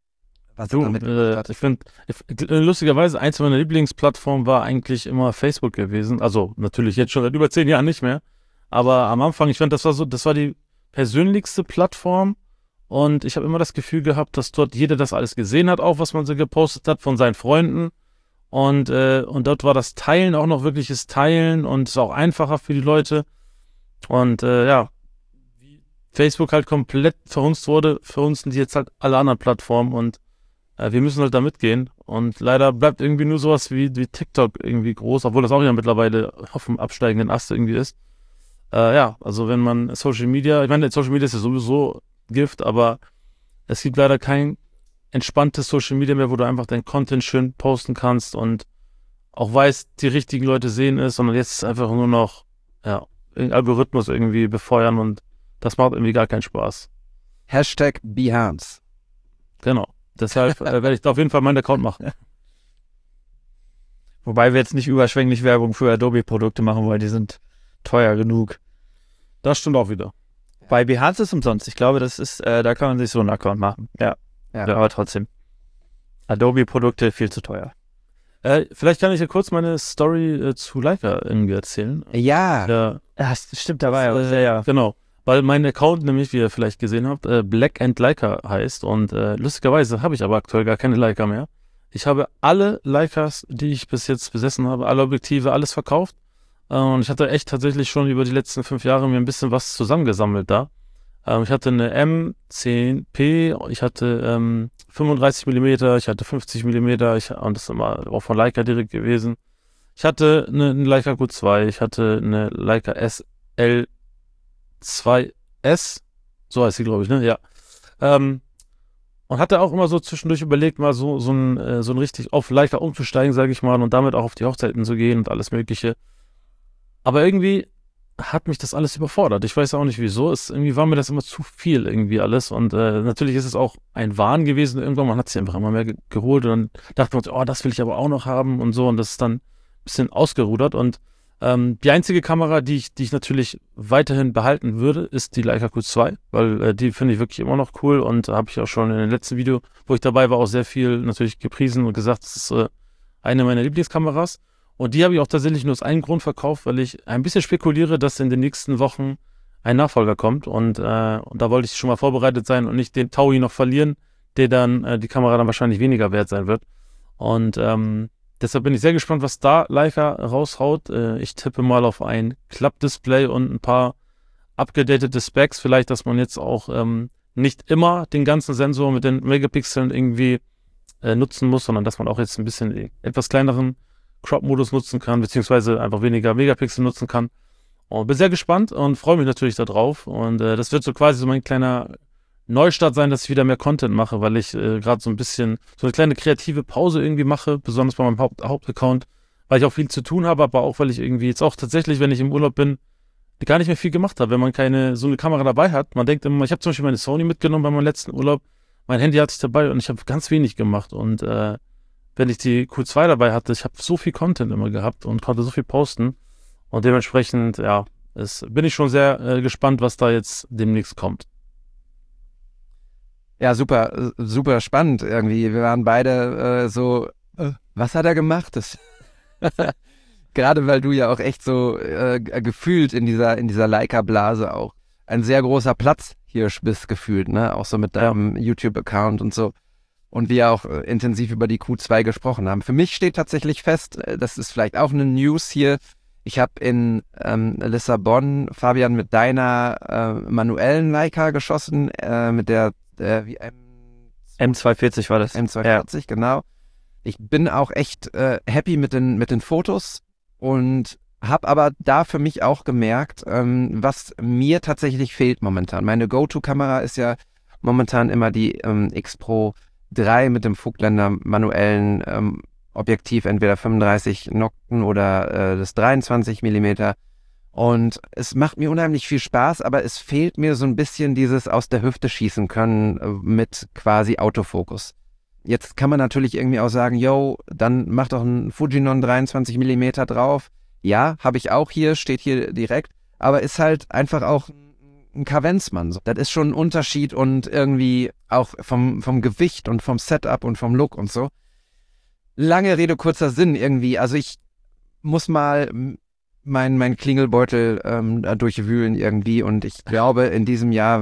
Ich finde, lustigerweise, eins meiner Lieblingsplattformen war eigentlich immer Facebook gewesen. Also natürlich jetzt schon seit über 10 Jahren nicht mehr. Aber am Anfang, ich fand, das war die persönlichste Plattform Und ich habe immer das Gefühl gehabt, dass dort jeder das alles gesehen hat, auch was man so gepostet hat von seinen Freunden. Und dort war das Teilen auch noch wirkliches Teilen und es ist auch einfacher für die Leute. Und wie Facebook halt komplett verhunzt wurde, verhunzen die jetzt halt alle anderen Plattformen und wir müssen halt da mitgehen. Und leider bleibt irgendwie nur sowas wie TikTok irgendwie groß, obwohl das auch ja mittlerweile auf dem absteigenden Ast irgendwie ist. Also wenn man Social Media, ich meine, Social Media ist ja sowieso Gift, aber es gibt leider kein entspanntes Social Media mehr, wo du einfach deinen Content schön posten kannst und auch weißt, die richtigen Leute sehen es, sondern jetzt ist einfach nur noch, irgendein Algorithmus irgendwie befeuern und das macht irgendwie gar keinen Spaß. #Behance. Genau. Deshalb werde ich da auf jeden Fall meinen Account machen. Wobei wir jetzt nicht überschwänglich Werbung für Adobe-Produkte machen, weil die sind teuer genug. Das stimmt auch wieder. Bei Behance ist umsonst. Ich glaube, das ist, da kann man sich so einen Account machen. Ja. Aber trotzdem. Adobe-Produkte viel zu teuer. Vielleicht kann ich ja kurz meine Story zu Leica irgendwie erzählen. Ja. Stimmt, da war ja. Genau. Weil mein Account nämlich, wie ihr vielleicht gesehen habt, Black & Leica heißt und lustigerweise habe ich aber aktuell gar keine Leica mehr. Ich habe alle Leicas, die ich bis jetzt besessen habe, alle Objektive, alles verkauft und ich hatte echt tatsächlich schon über die letzten 5 Jahre mir ein bisschen was zusammengesammelt da. Ich hatte eine M10P, ich hatte 35 mm, ich hatte 50 mm und das ist immer auch von Leica direkt gewesen. Ich hatte eine Leica Q2, ich hatte eine Leica SL2S, so heißt sie, glaube ich, ne? Ja. Und hatte auch immer so zwischendurch überlegt, mal so ein richtig auf Leica umzusteigen, sage ich mal, und damit auch auf die Hochzeiten zu gehen und alles Mögliche. Aber irgendwie hat mich das alles überfordert. Ich weiß auch nicht wieso. Irgendwie war mir das immer zu viel irgendwie alles. Und natürlich ist es auch ein Wahn gewesen. Irgendwann, man hat sich einfach immer mehr geholt und dann dachte man, oh, das will ich aber auch noch haben und so. Und das ist dann ein bisschen ausgerudert. Und die einzige Kamera, die ich natürlich weiterhin behalten würde, ist die Leica Q2, weil die finde ich wirklich immer noch cool und habe ich auch schon in dem letzten Video, wo ich dabei war, auch sehr viel natürlich gepriesen und gesagt, das ist eine meiner Lieblingskameras. Und die habe ich auch tatsächlich nur aus einem Grund verkauft, weil ich ein bisschen spekuliere, dass in den nächsten Wochen ein Nachfolger kommt. Und da wollte ich schon mal vorbereitet sein und nicht den Taui noch verlieren, der dann die Kamera dann wahrscheinlich weniger wert sein wird. Und deshalb bin ich sehr gespannt, was da Leica raushaut. Ich tippe mal auf ein Klappdisplay und ein paar abgedatete Specs. Vielleicht, dass man jetzt auch nicht immer den ganzen Sensor mit den Megapixeln irgendwie nutzen muss, sondern dass man auch jetzt ein bisschen etwas kleineren Crop-Modus nutzen kann, beziehungsweise einfach weniger Megapixel nutzen kann. Und bin sehr gespannt und freue mich natürlich darauf. Und das wird so quasi so mein kleiner Neustart sein, dass ich wieder mehr Content mache, weil ich gerade so ein bisschen so eine kleine kreative Pause irgendwie mache, besonders bei meinem Hauptaccount, weil ich auch viel zu tun habe, aber auch, weil ich irgendwie jetzt auch tatsächlich, wenn ich im Urlaub bin, gar nicht mehr viel gemacht habe, wenn man keine so eine Kamera dabei hat. Man denkt immer, ich habe zum Beispiel meine Sony mitgenommen bei meinem letzten Urlaub, mein Handy hatte ich dabei und ich habe ganz wenig gemacht und wenn ich die Q2 dabei hatte, ich habe so viel Content immer gehabt und konnte so viel posten. Und dementsprechend, bin ich schon sehr gespannt, was da jetzt demnächst kommt. Ja, super, super spannend irgendwie. Wir waren beide was hat er gemacht? Gerade weil du ja auch echt so gefühlt in dieser Leica-Blase auch ein sehr großer Platzhirsch bist gefühlt, ne? Auch so mit deinem YouTube-Account und so. Und wir auch intensiv über die Q2 gesprochen haben. Für mich steht tatsächlich fest, das ist vielleicht auch eine News hier, ich habe in Lissabon, Fabian, mit deiner manuellen Leica geschossen, mit der M240 war das. M240, genau. Ich bin auch echt happy mit den Fotos und habe aber da für mich auch gemerkt, was mir tatsächlich fehlt momentan. Meine Go-To-Kamera ist ja momentan immer die X-Pro 3 mit dem Vogtländer manuellen Objektiv, entweder 35 Nokten oder das 23 mm. Und es macht mir unheimlich viel Spaß, aber es fehlt mir so ein bisschen dieses aus der Hüfte schießen können mit quasi Autofokus. Jetzt kann man natürlich irgendwie auch sagen, yo, dann mach doch ein Fujinon 23 mm drauf. Ja, habe ich auch hier, steht hier direkt, aber ist halt einfach auch ein Kavenzmann. Das ist schon ein Unterschied und irgendwie auch vom Gewicht und vom Setup und vom Look und so. Lange Rede, kurzer Sinn irgendwie. Also ich muss mal mein Klingelbeutel durchwühlen irgendwie und ich glaube, in diesem Jahr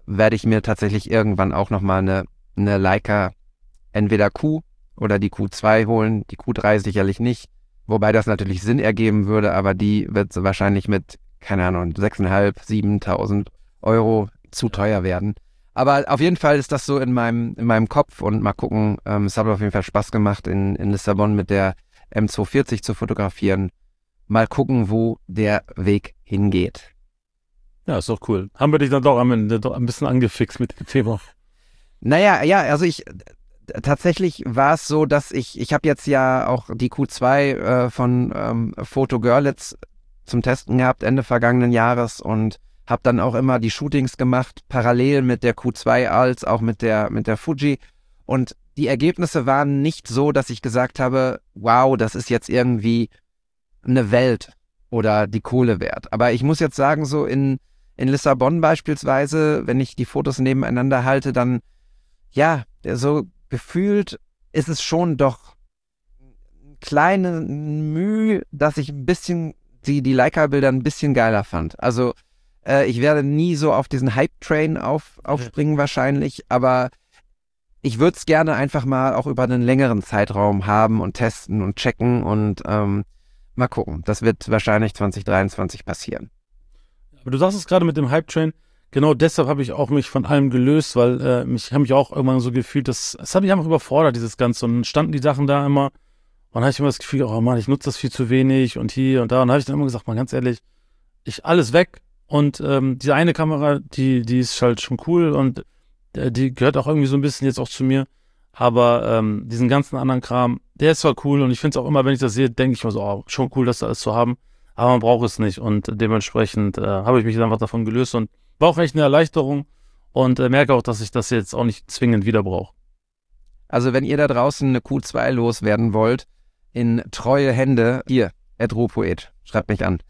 werde ich mir tatsächlich irgendwann auch nochmal eine Leica, entweder Q oder die Q2 holen, die Q3 sicherlich nicht, wobei das natürlich Sinn ergeben würde, aber die wird so wahrscheinlich mit, keine Ahnung, 6.500, 7.000 Euro zu teuer werden. Aber auf jeden Fall ist das so in meinem Kopf und mal gucken, es hat auf jeden Fall Spaß gemacht, in Lissabon mit der M240 zu fotografieren. Mal gucken, wo der Weg hingeht. Ja, ist doch cool. Haben wir dich dann doch am Ende doch ein bisschen angefixt mit dem Thema. Naja, ja, also tatsächlich war es so, dass ich habe jetzt ja auch die Q2 von Photo Görlitz zum Testen gehabt, Ende vergangenen Jahres, und habe dann auch immer die Shootings gemacht, parallel mit der Q2 als auch mit der Fuji. Und die Ergebnisse waren nicht so, dass ich gesagt habe, wow, das ist jetzt irgendwie eine Welt oder die Kohle wert. Aber ich muss jetzt sagen, so in Lissabon beispielsweise, wenn ich die Fotos nebeneinander halte, dann, ja, so gefühlt ist es schon doch kleine Mühe, dass ich ein bisschen die Leica-Bilder ein bisschen geiler fand. Also ich werde nie so auf diesen Hype-Train aufspringen wahrscheinlich, aber ich würde es gerne einfach mal auch über einen längeren Zeitraum haben und testen und checken und mal gucken. Das wird wahrscheinlich 2023 passieren. Aber du sagst es gerade mit dem Hype-Train, genau deshalb habe ich auch mich von allem gelöst, weil ich habe mich auch irgendwann so gefühlt, es hat mich einfach überfordert, dieses Ganze. Und dann standen die Sachen da immer und dann hatte ich immer das Gefühl, oh Mann, ich nutze das viel zu wenig und hier und da. Und dann habe ich dann immer gesagt, mal ganz ehrlich, alles weg. Und diese eine Kamera, die ist halt schon cool und die gehört auch irgendwie so ein bisschen jetzt auch zu mir. Aber diesen ganzen anderen Kram, der ist zwar cool und ich finde es auch immer, wenn ich das sehe, denke ich mir so, oh, schon cool, das alles zu haben. Aber man braucht es nicht und dementsprechend habe ich mich einfach davon gelöst und war auch echt eine Erleichterung und merke auch, dass ich das jetzt auch nicht zwingend wieder brauche. Also wenn ihr da draußen eine Q2 loswerden wollt, in treue Hände, hier, @rohpoet, schreibt mich an.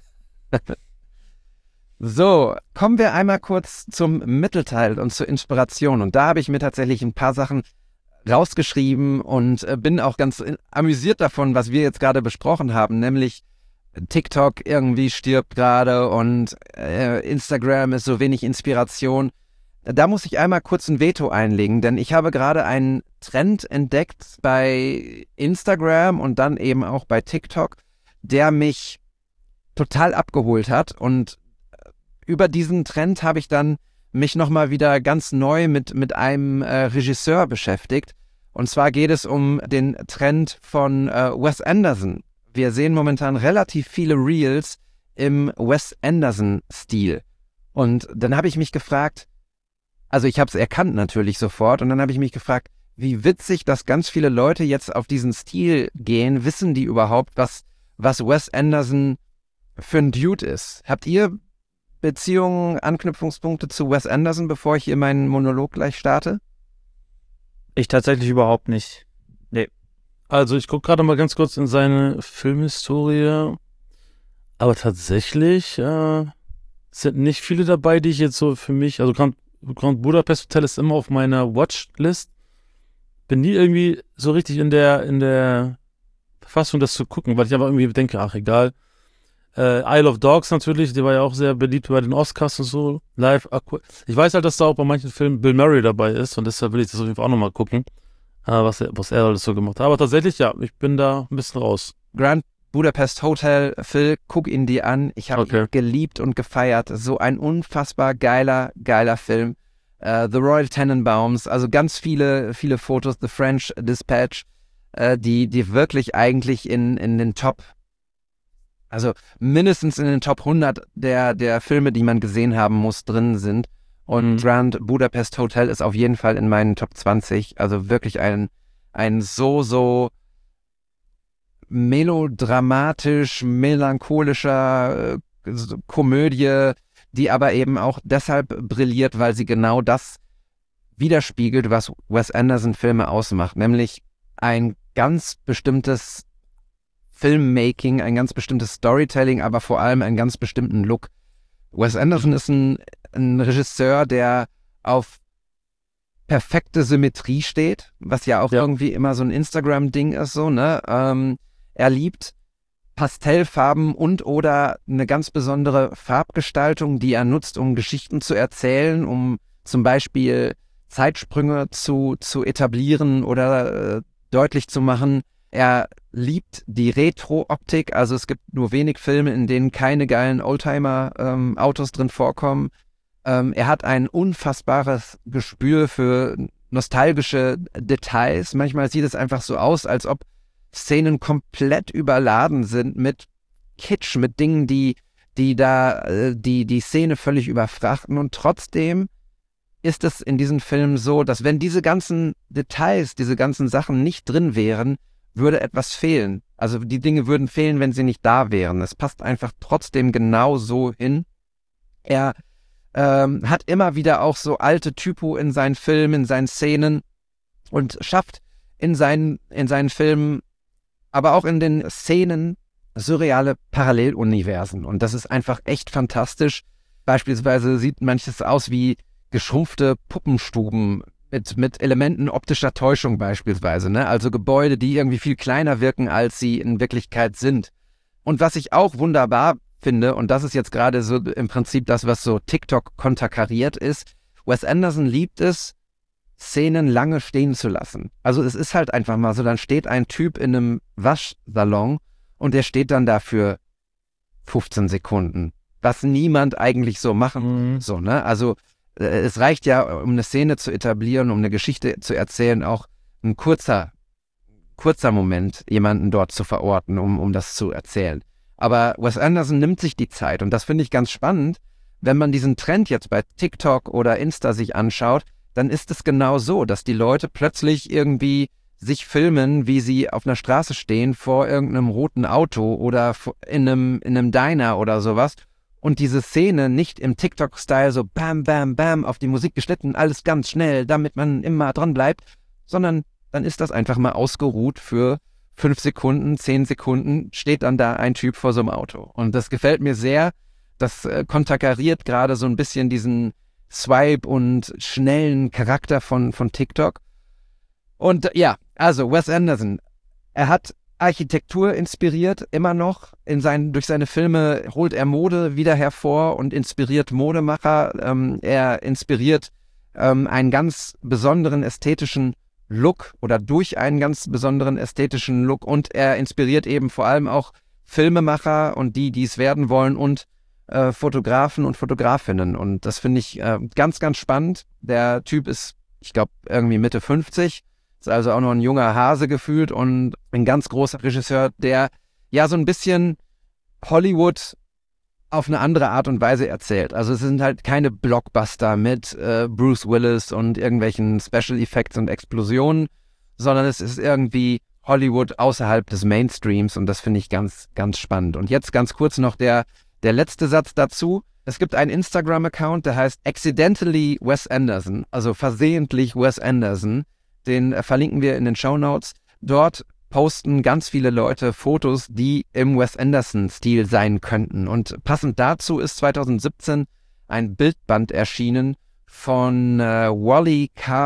So, kommen wir einmal kurz zum Mittelteil und zur Inspiration. Und da habe ich mir tatsächlich ein paar Sachen rausgeschrieben und bin auch ganz amüsiert davon, was wir jetzt gerade besprochen haben, nämlich TikTok irgendwie stirbt gerade und Instagram ist so wenig Inspiration. Da muss ich einmal kurz ein Veto einlegen, denn ich habe gerade einen Trend entdeckt bei Instagram und dann eben auch bei TikTok, der mich total abgeholt hat, und über diesen Trend habe ich dann mich nochmal wieder ganz neu mit einem Regisseur beschäftigt. Und zwar geht es um den Trend von Wes Anderson. Wir sehen momentan relativ viele Reels im Wes Anderson-Stil. Und dann habe ich mich gefragt, also ich habe es erkannt natürlich sofort, und dann habe ich mich gefragt, wie witzig, dass ganz viele Leute jetzt auf diesen Stil gehen. Wissen die überhaupt, was Wes Anderson für ein Dude ist? Habt ihr Beziehungen, Anknüpfungspunkte zu Wes Anderson, bevor ich hier meinen Monolog gleich starte? Ich tatsächlich überhaupt nicht. Nee. Also ich gucke gerade mal ganz kurz in seine Filmhistorie, aber tatsächlich sind nicht viele dabei, die ich jetzt so für mich, also Grand Budapest Hotel ist immer auf meiner Watchlist, bin nie irgendwie so richtig in der Verfassung, das zu gucken, weil ich aber irgendwie denke, ach egal. Isle of Dogs natürlich, die war ja auch sehr beliebt bei den Oscars und so. Ich weiß halt, dass da auch bei manchen Filmen Bill Murray dabei ist und deshalb will ich das auf jeden Fall auch nochmal gucken, was er alles so gemacht hat. Aber tatsächlich, ja, ich bin da ein bisschen raus. Grand Budapest Hotel, Phil, guck ihn dir an. Ich habe ihn geliebt und gefeiert. So ein unfassbar geiler Film. The Royal Tenenbaums, also ganz viele Fotos. The French Dispatch, die wirklich eigentlich in den Top, also mindestens in den Top 100 der Filme, die man gesehen haben muss, drin sind. Und Grand Budapest Hotel ist auf jeden Fall in meinen Top 20. Also wirklich ein so melodramatisch, melancholischer Komödie, die aber eben auch deshalb brilliert, weil sie genau das widerspiegelt, was Wes Anderson Filme ausmacht. Nämlich ein ganz bestimmtes Filmmaking, ein ganz bestimmtes Storytelling, aber vor allem einen ganz bestimmten Look. Wes Anderson ist ein Regisseur, der auf perfekte Symmetrie steht, was ja auch irgendwie immer so ein Instagram-Ding ist, so, ne? Er liebt Pastellfarben und oder eine ganz besondere Farbgestaltung, die er nutzt, um Geschichten zu erzählen, um zum Beispiel Zeitsprünge zu etablieren oder deutlich zu machen. Er liebt die Retro-Optik, also es gibt nur wenig Filme, in denen keine geilen Oldtimer-Autos drin vorkommen. Er hat ein unfassbares Gespür für nostalgische Details. Manchmal sieht es einfach so aus, als ob Szenen komplett überladen sind mit Kitsch, mit Dingen, die die Szene völlig überfrachten. Und trotzdem ist es in diesen Filmen so, dass wenn diese ganzen Details, diese ganzen Sachen nicht drin wären, würde etwas fehlen. Also die Dinge würden fehlen, wenn sie nicht da wären. Es passt einfach trotzdem genau so hin. Er hat immer wieder auch so alte Typo in seinen Filmen, in seinen Szenen und schafft in seinen Filmen, aber auch in den Szenen surreale Paralleluniversen. Und das ist einfach echt fantastisch. Beispielsweise sieht manches aus wie geschrumpfte Puppenstuben mit Elementen optischer Täuschung beispielsweise, ne? Also Gebäude, die irgendwie viel kleiner wirken, als sie in Wirklichkeit sind. Und was ich auch wunderbar finde, und das ist jetzt gerade so im Prinzip das, was so TikTok konterkariert ist, Wes Anderson liebt es, Szenen lange stehen zu lassen. Also es ist halt einfach mal so, dann steht ein Typ in einem Waschsalon und der steht dann da für 15 Sekunden, was niemand eigentlich so machen so, ne? Also es reicht ja, um eine Szene zu etablieren, um eine Geschichte zu erzählen, auch ein kurzer Moment, jemanden dort zu verorten, um das zu erzählen. Aber Wes Anderson nimmt sich die Zeit und das finde ich ganz spannend. Wenn man diesen Trend jetzt bei TikTok oder Insta sich anschaut, dann ist es genau so, dass die Leute plötzlich irgendwie sich filmen, wie sie auf einer Straße stehen vor irgendeinem roten Auto oder in einem Diner oder sowas und diese Szene nicht im TikTok-Style so bam, bam, bam auf die Musik geschnitten, alles ganz schnell, damit man immer dran bleibt, sondern dann ist das einfach mal ausgeruht für 5 Sekunden, 10 Sekunden steht dann da ein Typ vor so einem Auto. Und das gefällt mir sehr. Das konterkariert gerade so ein bisschen diesen Swipe und schnellen Charakter von TikTok. Und ja, also Wes Anderson, er hat Architektur inspiriert, immer noch. Durch seine Filme holt er Mode wieder hervor und inspiriert Modemacher. Er inspiriert einen ganz besonderen ästhetischen Look oder durch einen ganz besonderen ästhetischen Look und er inspiriert eben vor allem auch Filmemacher und die es werden wollen und Fotografen und Fotografinnen und das finde ich ganz, ganz spannend. Der Typ ist, ich glaube, irgendwie Mitte 50, ist also auch noch ein junger Hase gefühlt und ein ganz großer Regisseur, der ja so ein bisschen Hollywood auf eine andere Art und Weise erzählt. Also es sind halt keine Blockbuster mit Bruce Willis und irgendwelchen Special Effects und Explosionen, sondern es ist irgendwie Hollywood außerhalb des Mainstreams und das finde ich ganz, ganz spannend. Und jetzt ganz kurz noch der letzte Satz dazu. Es gibt einen Instagram-Account, der heißt Accidentally Wes Anderson, also versehentlich Wes Anderson. Den verlinken wir in den Shownotes. Dort posten ganz viele Leute Fotos, die im Wes Anderson-Stil sein könnten. Und passend dazu ist 2017 ein Bildband erschienen von Wally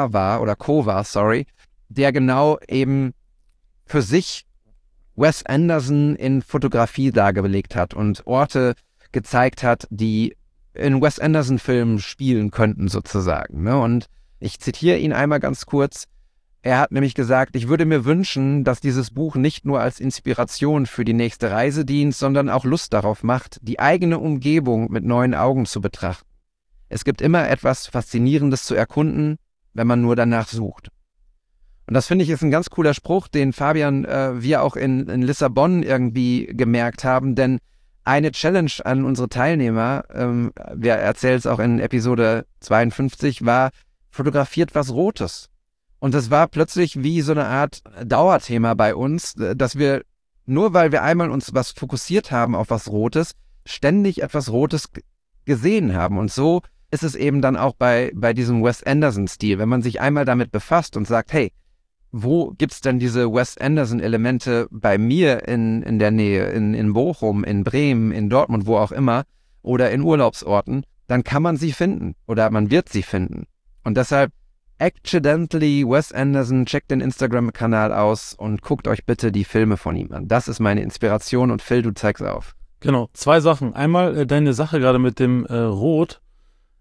Kova, der genau eben für sich Wes Anderson in Fotografie dargelegt hat und Orte gezeigt hat, die in Wes Anderson-Filmen spielen könnten sozusagen. Ne? Und ich zitiere ihn einmal ganz kurz. Er hat nämlich gesagt, ich würde mir wünschen, dass dieses Buch nicht nur als Inspiration für die nächste Reise dient, sondern auch Lust darauf macht, die eigene Umgebung mit neuen Augen zu betrachten. Es gibt immer etwas Faszinierendes zu erkunden, wenn man nur danach sucht. Und das finde ich ist ein ganz cooler Spruch, den Fabian, wir auch in Lissabon irgendwie gemerkt haben, denn eine Challenge an unsere Teilnehmer, wir erzählen es auch in Episode 52, war, fotografiert was Rotes. Und das war plötzlich wie so eine Art Dauerthema bei uns, dass wir, nur weil wir einmal uns was fokussiert haben auf was Rotes, ständig etwas Rotes gesehen haben. Und so ist es eben dann auch bei diesem Wes Anderson-Stil. Wenn man sich einmal damit befasst und sagt, hey, wo gibt's denn diese Wes Anderson-Elemente bei mir in der Nähe, in Bochum, in Bremen, in Dortmund, wo auch immer, oder in Urlaubsorten, dann kann man sie finden oder man wird sie finden. Und deshalb Accidentally Wes Anderson, checkt den Instagram-Kanal aus und guckt euch bitte die Filme von ihm an. Das ist meine Inspiration und Phil, du zeigst auf. Genau, 2 Sachen. Einmal deine Sache gerade mit dem Rot.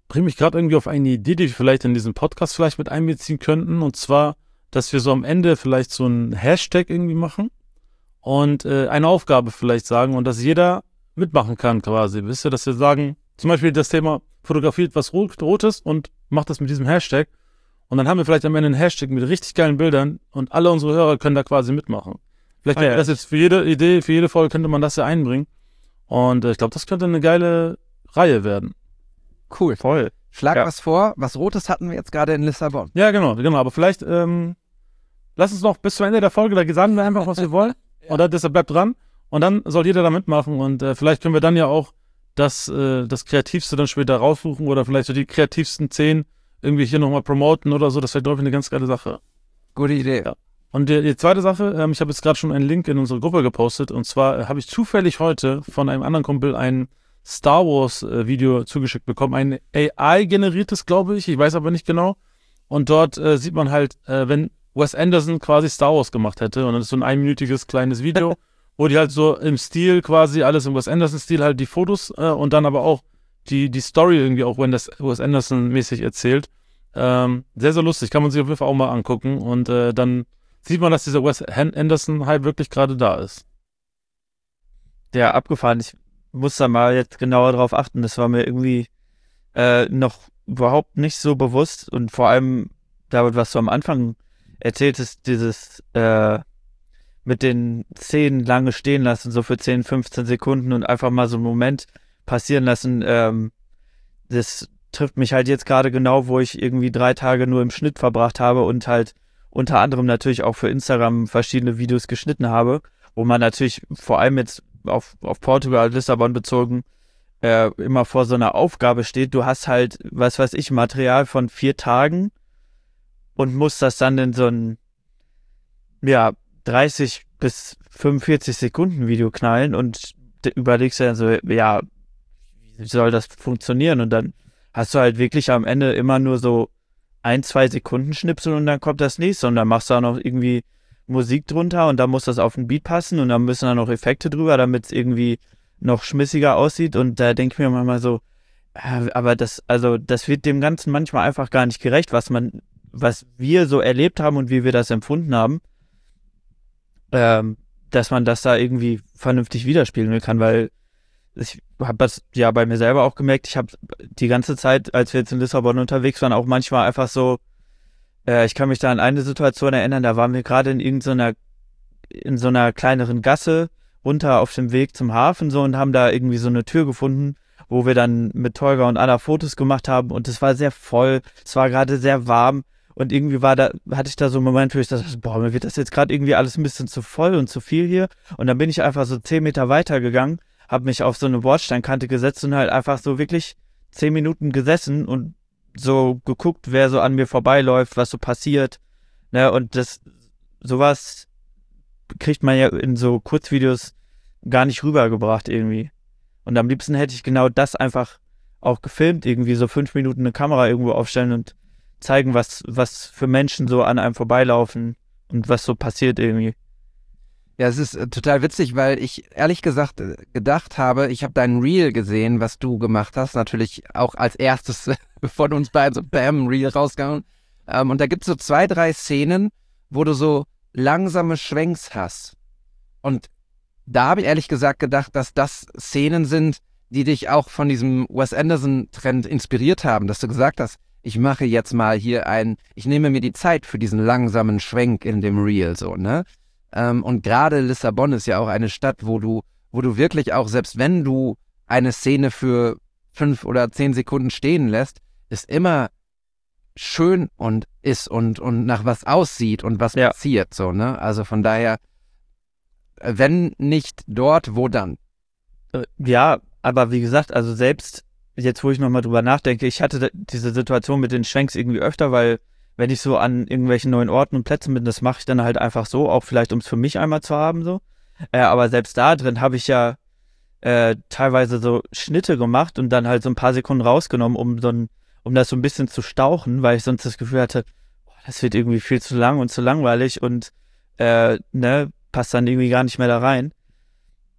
bringt mich gerade irgendwie auf eine Idee, die wir vielleicht in diesem Podcast vielleicht mit einbeziehen könnten. Und zwar, dass wir so am Ende vielleicht so einen Hashtag irgendwie machen und eine Aufgabe vielleicht sagen und dass jeder mitmachen kann quasi. Wisst ihr, dass wir sagen, zum Beispiel das Thema fotografiert was Rotes und macht das mit diesem Hashtag. Und dann haben wir vielleicht am Ende einen Hashtag mit richtig geilen Bildern und alle unsere Hörer können da quasi mitmachen. Vielleicht könnte das jetzt für jede Idee, für jede Folge könnte man das ja einbringen. Und ich glaube, das könnte eine geile Reihe werden. Cool. Voll. Schlag Ja. was vor. Was Rotes hatten wir jetzt gerade in Lissabon. Ja, genau. Aber vielleicht lass uns noch bis zum Ende der Folge, da sagen wir einfach, was wir wollen. Oder deshalb bleibt dran. Und dann soll jeder da mitmachen. Und vielleicht können wir dann ja auch das Kreativste dann später raussuchen oder vielleicht so die kreativsten 10 irgendwie hier nochmal promoten oder so. Das wäre, glaube ich, eine ganz geile Sache. Gute Idee. Ja. Und die zweite Sache, ich habe jetzt gerade schon einen Link in unsere Gruppe gepostet. Und zwar habe ich zufällig heute von einem anderen Kumpel ein Star Wars Video zugeschickt bekommen. Ein AI-generiertes, glaube ich. Ich weiß aber nicht genau. Und dort sieht man halt, wenn Wes Anderson quasi Star Wars gemacht hätte. Und dann ist so ein einminütiges kleines Video, wo die halt so im Stil quasi, alles im Wes Anderson-Stil halt die Fotos und dann aber auch die Story irgendwie auch Wes Anderson-mäßig erzählt. Sehr, sehr lustig. Kann man sich auf jeden Fall auch mal angucken. Und dann sieht man, dass dieser Wes Anderson-Hype wirklich gerade da ist. Ja, abgefahren. Ich muss da mal jetzt genauer drauf achten. Das war mir irgendwie noch überhaupt nicht so bewusst. Und vor allem, David, was du am Anfang erzähltest, dieses mit den Szenen lange stehen lassen, so für 10, 15 Sekunden und einfach mal so einen Moment passieren lassen. Das trifft mich halt jetzt gerade genau, wo ich irgendwie 3 Tage nur im Schnitt verbracht habe und halt unter anderem natürlich auch für Instagram verschiedene Videos geschnitten habe, wo man natürlich vor allem jetzt auf Portugal, Lissabon bezogen, immer vor so einer Aufgabe steht. Du hast halt, was weiß ich, Material von 4 Tagen und musst das dann in so ein, 30 bis 45 Sekunden Video knallen und überlegst dir dann so, ja, wie soll das funktionieren? Und dann hast du halt wirklich am Ende immer nur so 1, 2 Sekunden Schnipsel und dann kommt das nächste und dann machst du auch noch irgendwie Musik drunter und dann muss das auf den Beat passen und dann müssen da noch Effekte drüber, damit es irgendwie noch schmissiger aussieht und da denke ich mir manchmal so, aber das wird dem Ganzen manchmal einfach gar nicht gerecht, was wir so erlebt haben und wie wir das empfunden haben, dass man das da irgendwie vernünftig widerspiegeln kann, weil ich habe das ja bei mir selber auch gemerkt, ich habe die ganze Zeit, als wir jetzt in Lissabon unterwegs waren, auch manchmal einfach so, ich kann mich da an eine Situation erinnern, da waren wir gerade in so einer kleineren Gasse runter auf dem Weg zum Hafen so und haben da irgendwie so eine Tür gefunden, wo wir dann mit Tolga und Anna Fotos gemacht haben und es war sehr voll, es war gerade sehr warm und irgendwie hatte ich da so einen Moment, wo ich dachte, boah, mir wird das jetzt gerade irgendwie alles ein bisschen zu voll und zu viel hier und dann bin ich einfach so 10 Meter weiter gegangen, habe mich auf so eine Bordsteinkante gesetzt und halt einfach so wirklich 10 Minuten gesessen und so geguckt, wer so an mir vorbeiläuft, was so passiert, ne, und sowas kriegt man ja in so Kurzvideos gar nicht rübergebracht irgendwie. Und am liebsten hätte ich genau das einfach auch gefilmt, irgendwie so 5 Minuten eine Kamera irgendwo aufstellen und zeigen, was für Menschen so an einem vorbeilaufen und was so passiert irgendwie. Ja, es ist total witzig, weil ich ehrlich gesagt gedacht habe, ich habe dein Reel gesehen, was du gemacht hast, natürlich auch als erstes von uns beiden so bam, Reel rausgehauen. Und da gibt es so 2, 3 Szenen, wo du so langsame Schwenks hast. Und da habe ich ehrlich gesagt gedacht, dass das Szenen sind, die dich auch von diesem Wes Anderson-Trend inspiriert haben, dass du gesagt hast, ich mache jetzt mal hier ich nehme mir die Zeit für diesen langsamen Schwenk in dem Reel, so, ne? Und gerade Lissabon ist ja auch eine Stadt, wo du wirklich auch, selbst wenn du eine Szene für 5 oder 10 Sekunden stehen lässt, ist immer schön und ist und nach was aussieht und was passiert, so, ne? Also von daher, wenn nicht dort, wo dann? Ja, aber wie gesagt, also selbst jetzt, wo ich nochmal drüber nachdenke, ich hatte diese Situation mit den Schwenks irgendwie öfter, weil wenn ich so an irgendwelchen neuen Orten und Plätzen bin, das mache ich dann halt einfach so, auch vielleicht, um es für mich einmal zu haben, so. Aber selbst da drin habe ich ja teilweise so Schnitte gemacht und dann halt so ein paar Sekunden rausgenommen, um das so ein bisschen zu stauchen, weil ich sonst das Gefühl hatte, boah, das wird irgendwie viel zu lang und zu langweilig und passt dann irgendwie gar nicht mehr da rein.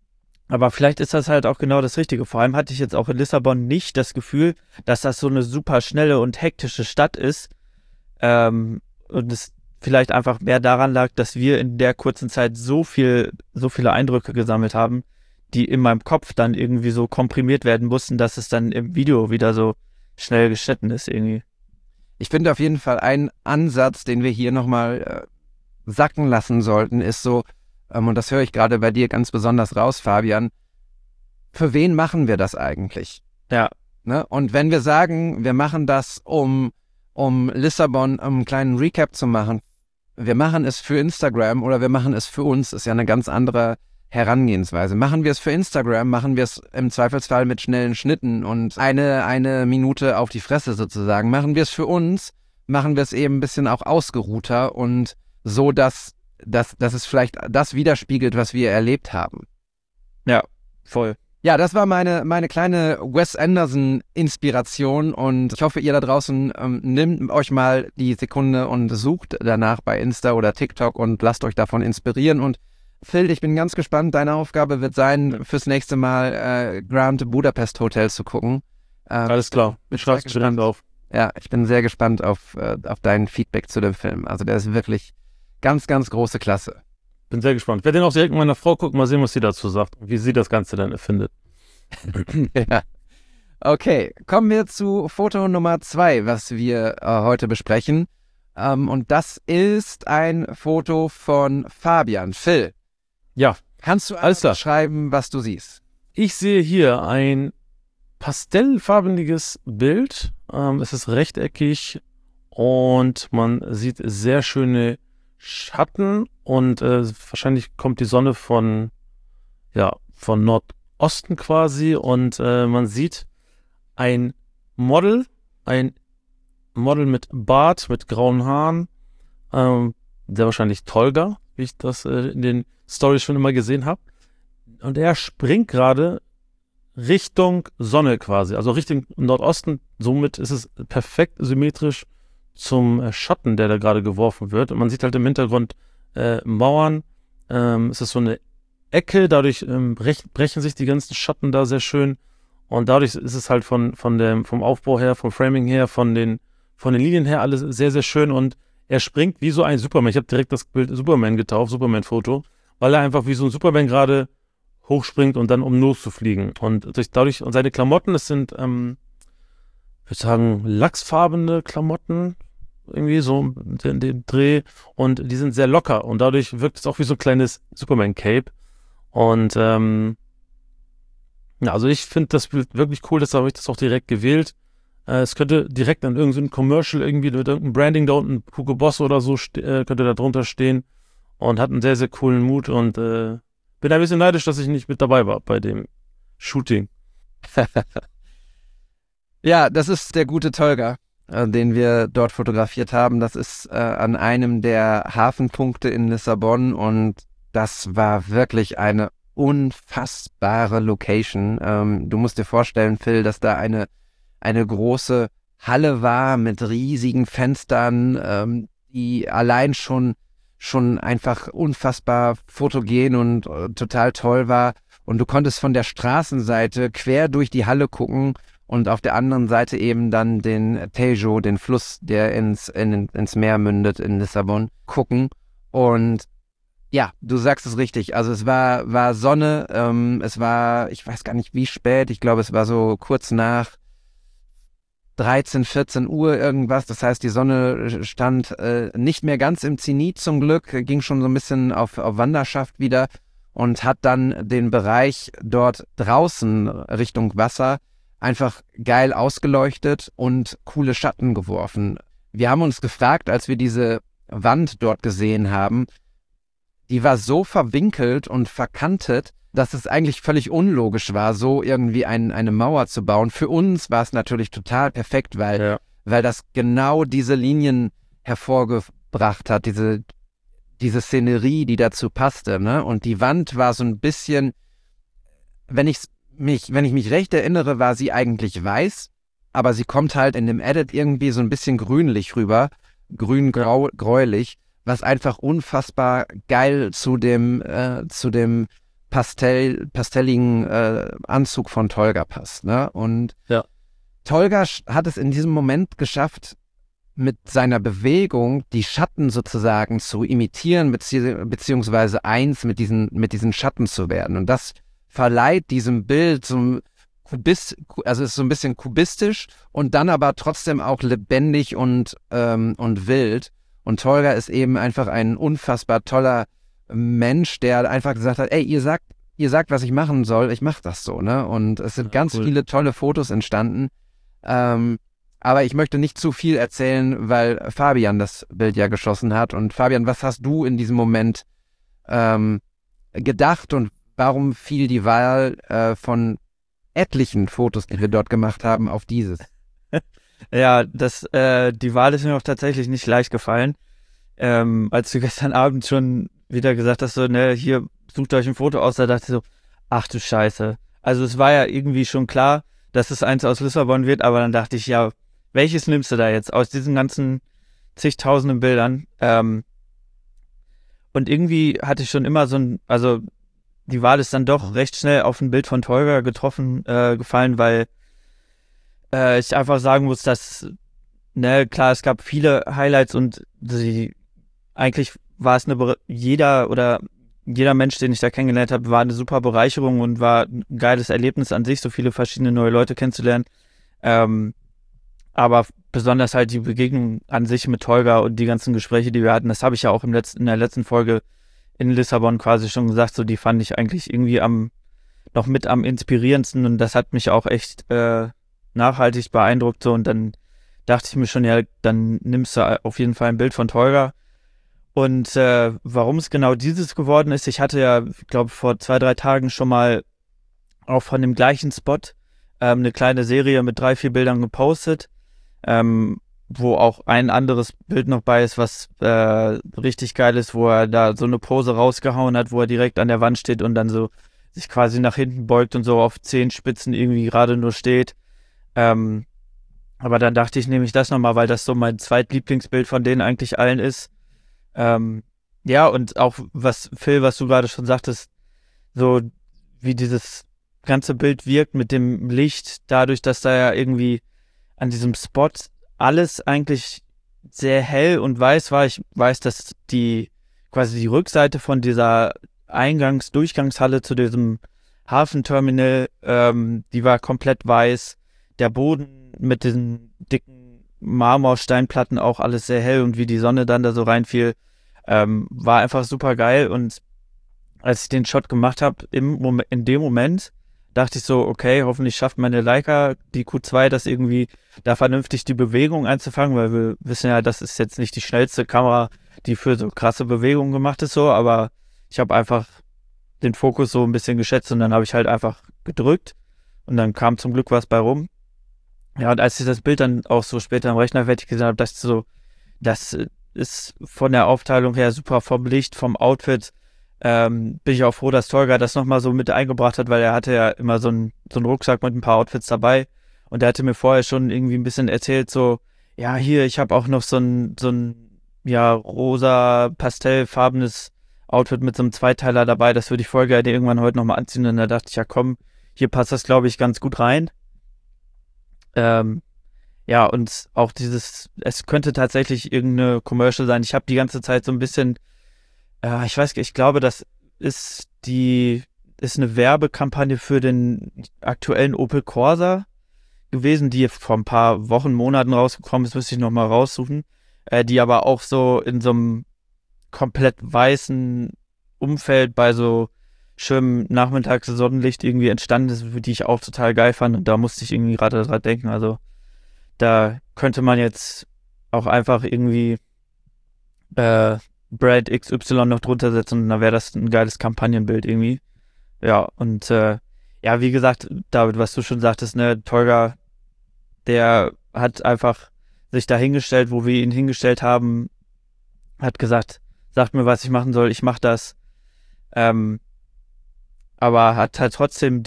Aber vielleicht ist das halt auch genau das Richtige. Vor allem hatte ich jetzt auch in Lissabon nicht das Gefühl, dass das so eine super schnelle und hektische Stadt ist. Und es vielleicht einfach mehr daran lag, dass wir in der kurzen Zeit so viele Eindrücke gesammelt haben, die in meinem Kopf dann irgendwie so komprimiert werden mussten, dass es dann im Video wieder so schnell geschnitten ist irgendwie. Ich finde auf jeden Fall einen Ansatz, den wir hier nochmal sacken lassen sollten, ist so, und das höre ich gerade bei dir ganz besonders raus, Fabian, für wen machen wir das eigentlich? Ja. Ne? Und wenn wir sagen, wir machen das, um Lissabon einen kleinen Recap zu machen, wir machen es für Instagram oder wir machen es für uns, ist ja eine ganz andere Herangehensweise. Machen wir es für Instagram, machen wir es im Zweifelsfall mit schnellen Schnitten und eine Minute auf die Fresse sozusagen. Machen wir es für uns, machen wir es eben ein bisschen auch ausgeruhter und so, dass es vielleicht das widerspiegelt, was wir erlebt haben. Ja, voll. Ja, das war meine kleine Wes Anderson-Inspiration und ich hoffe, ihr da draußen nehmt euch mal die Sekunde und sucht danach bei Insta oder TikTok und lasst euch davon inspirieren. Und Phil, ich bin ganz gespannt, deine Aufgabe wird sein, fürs nächste Mal Grand Budapest Hotel zu gucken. Alles klar, ich schreibe es direkt auf. Ja, ich bin sehr gespannt auf dein Feedback zu dem Film. Also der ist wirklich ganz, ganz große Klasse. Bin sehr gespannt. Ich werde den auch direkt mit meiner Frau gucken, mal sehen, was sie dazu sagt und wie sie das Ganze dann findet. Ja. Okay, kommen wir zu Foto Nummer 2, was wir heute besprechen. Und das ist ein Foto von Fabian. Phil. Ja. Kannst du alles beschreiben, was du siehst? Ich sehe hier ein pastellfarbiges Bild. Es ist rechteckig und man sieht sehr schöne Schatten und wahrscheinlich kommt die Sonne von Nordosten quasi und man sieht ein Model mit Bart, mit grauen Haaren, sehr wahrscheinlich Tolga, wie ich das in den Storys schon immer gesehen habe. Und er springt gerade Richtung Sonne quasi, also Richtung Nordosten. Somit ist es perfekt symmetrisch zum Schatten, der da gerade geworfen wird. Und man sieht halt im Hintergrund Mauern. Es ist so eine Ecke, dadurch brechen sich die ganzen Schatten da sehr schön. Und dadurch ist es halt vom Aufbau her, vom Framing her, von den Linien her alles sehr, sehr schön. Und er springt wie so ein Superman. Ich habe direkt das Bild Superman getauft, Superman-Foto, weil er einfach wie so ein Superman gerade hochspringt und dann um loszufliegen. Und dadurch, und seine Klamotten, das sind, ich würde sagen, lachsfarbene Klamotten, irgendwie so in dem Dreh. Und die sind sehr locker und dadurch wirkt es auch wie so ein kleines Superman-Cape. Und also ich finde das Bild wirklich cool, deshalb habe ich das auch direkt gewählt. Es könnte direkt an irgendeinem Commercial irgendwie mit irgendeinem Branding da unten, Hugo Boss oder so, könnte da drunter stehen und hat einen sehr, sehr coolen Mut und bin ein bisschen neidisch, dass ich nicht mit dabei war bei dem Shooting. Ja, das ist der gute Tolga, den wir dort fotografiert haben. Das ist an einem der Hafenpunkte in Lissabon und das war wirklich eine unfassbare Location. Du musst dir vorstellen, Phil, dass da eine große Halle war mit riesigen Fenstern, die allein schon einfach unfassbar fotogen und total toll war. Und du konntest von der Straßenseite quer durch die Halle gucken und auf der anderen Seite eben dann den Tejo, den Fluss, der ins Meer mündet in Lissabon, gucken. Und ja, du sagst es richtig. Also es war Sonne, es war, ich weiß gar nicht wie spät, ich glaube es war so kurz nach 13, 14 Uhr irgendwas. Das heißt, die Sonne stand nicht mehr ganz im Zenit zum Glück, ging schon so ein bisschen auf Wanderschaft wieder und hat dann den Bereich dort draußen Richtung Wasser einfach geil ausgeleuchtet und coole Schatten geworfen. Wir haben uns gefragt, als wir diese Wand dort gesehen haben, die war so verwinkelt und verkantet, dass es eigentlich völlig unlogisch war, so irgendwie eine Mauer zu bauen. Für uns war es natürlich total perfekt, weil das genau diese Linien hervorgebracht hat, diese Szenerie, die dazu passte, ne? Und die Wand war so ein bisschen, wenn ich mich recht erinnere, war sie eigentlich weiß, aber sie kommt halt in dem Edit irgendwie so ein bisschen grünlich rüber, grün-gräulich, was einfach unfassbar geil zu dem pastelligen Anzug von Tolga passt. Ne? Und Ja. Tolga hat es in diesem Moment geschafft, mit seiner Bewegung die Schatten sozusagen zu imitieren, beziehungsweise eins mit diesen Schatten zu werden. Und das verleiht diesem Bild so also ist so ein bisschen kubistisch und dann aber trotzdem auch lebendig und wild. Und Tolga ist eben einfach ein unfassbar toller Mensch, der einfach gesagt hat, ey, ihr sagt, was ich machen soll, ich mach das so, ne? Und es sind ganz viele tolle Fotos entstanden. Aber ich möchte nicht zu viel erzählen, weil Fabian das Bild ja geschossen hat. Und Fabian, was hast du in diesem Moment gedacht und warum fiel die Wahl von etlichen Fotos, die wir dort gemacht haben, auf dieses? Ja, die Wahl ist mir auch tatsächlich nicht leicht gefallen. Als du gestern Abend schon wieder gesagt hast, so, ne, hier, sucht euch ein Foto aus, da dachte ich so, ach du Scheiße. Also es war ja irgendwie schon klar, dass es eins aus Lissabon wird, aber dann dachte ich, ja, welches nimmst du da jetzt aus diesen ganzen zigtausenden Bildern? Und irgendwie hatte ich schon immer also die Wahl ist dann doch recht schnell auf ein Bild von Tolga gefallen, weil ich einfach sagen muss, dass, ne, klar, es gab viele Highlights und eigentlich war es jeder Mensch, den ich da kennengelernt habe, war eine super Bereicherung und war ein geiles Erlebnis an sich, so viele verschiedene neue Leute kennenzulernen. Aber besonders halt die Begegnung an sich mit Tolga und die ganzen Gespräche, die wir hatten, das habe ich ja auch in der letzten Folge in Lissabon quasi schon gesagt, so die fand ich eigentlich irgendwie noch mit am inspirierendsten und das hat mich auch echt nachhaltig beeindruckt. So, und dann dachte ich mir schon, ja, dann nimmst du auf jeden Fall ein Bild von Tolga. Und warum es genau dieses geworden ist, ich hatte ja, ich glaube, vor 2-3 Tagen schon mal auch von dem gleichen Spot eine kleine Serie mit 3-4 Bildern gepostet, wo auch ein anderes Bild noch bei ist, was richtig geil ist, wo er da so eine Pose rausgehauen hat, wo er direkt an der Wand steht und dann so sich quasi nach hinten beugt und so auf Zehenspitzen irgendwie gerade nur steht. Aber dann dachte ich, nehme ich das nochmal, weil das so mein zweitlieblingsbild von denen eigentlich allen ist. Ja, und auch was du gerade schon sagtest, so wie dieses ganze Bild wirkt mit dem Licht, dadurch, dass da ja irgendwie an diesem Spot alles eigentlich sehr hell und weiß war. Ich weiß, dass quasi die Rückseite von dieser Durchgangshalle zu diesem Hafenterminal, die war komplett weiß. Der Boden mit diesen dicken Marmorsteinplatten auch alles sehr hell und wie die Sonne dann da so reinfiel, war einfach super geil. Und als ich den Shot gemacht habe, in dem Moment dachte ich so, okay, hoffentlich schafft meine Leica, die Q2, das irgendwie da vernünftig die Bewegung einzufangen, weil wir wissen ja, das ist jetzt nicht die schnellste Kamera, die für so krasse Bewegungen gemacht ist, so, aber ich habe einfach den Fokus so ein bisschen geschätzt und dann habe ich halt einfach gedrückt und dann kam zum Glück was bei rum. Ja, und als ich das Bild dann auch so später am Rechner fertig gesehen habe, dachte ich so, das ist von der Aufteilung her super, vom Licht, vom Outfit, bin ich auch froh, dass Tolga das nochmal so mit eingebracht hat, weil er hatte ja immer so einen Rucksack mit ein paar Outfits dabei und er hatte mir vorher schon irgendwie ein bisschen erzählt, so, ja, hier, ich habe auch noch so ein ja, rosa, pastellfarbenes Outfit mit so einem Zweiteiler dabei, das würde ich voll gerne irgendwann heute nochmal anziehen und da dachte ich, ja komm, hier passt das, glaube ich, ganz gut rein. Ja, und auch es könnte tatsächlich irgendeine Commercial sein. Ich habe die ganze Zeit so ein bisschen, ich glaube, das ist eine Werbekampagne für den aktuellen Opel Corsa gewesen, die vor ein paar Wochen, Monaten rausgekommen ist, müsste ich nochmal raussuchen, die aber auch so in so einem komplett weißen Umfeld bei so schönem Nachmittags-Sonnenlicht irgendwie entstanden ist, die ich auch total geil fand und da musste ich irgendwie gerade dran denken, also da könnte man jetzt auch einfach irgendwie Brand XY noch drunter setzen und dann wäre das ein geiles Kampagnenbild irgendwie. Ja, und ja, wie gesagt, David, was du schon sagtest, ne, Tolga, der hat einfach sich da hingestellt, wo wir ihn hingestellt haben, hat gesagt, sagt mir, was ich machen soll, ich mach das. Aber hat halt trotzdem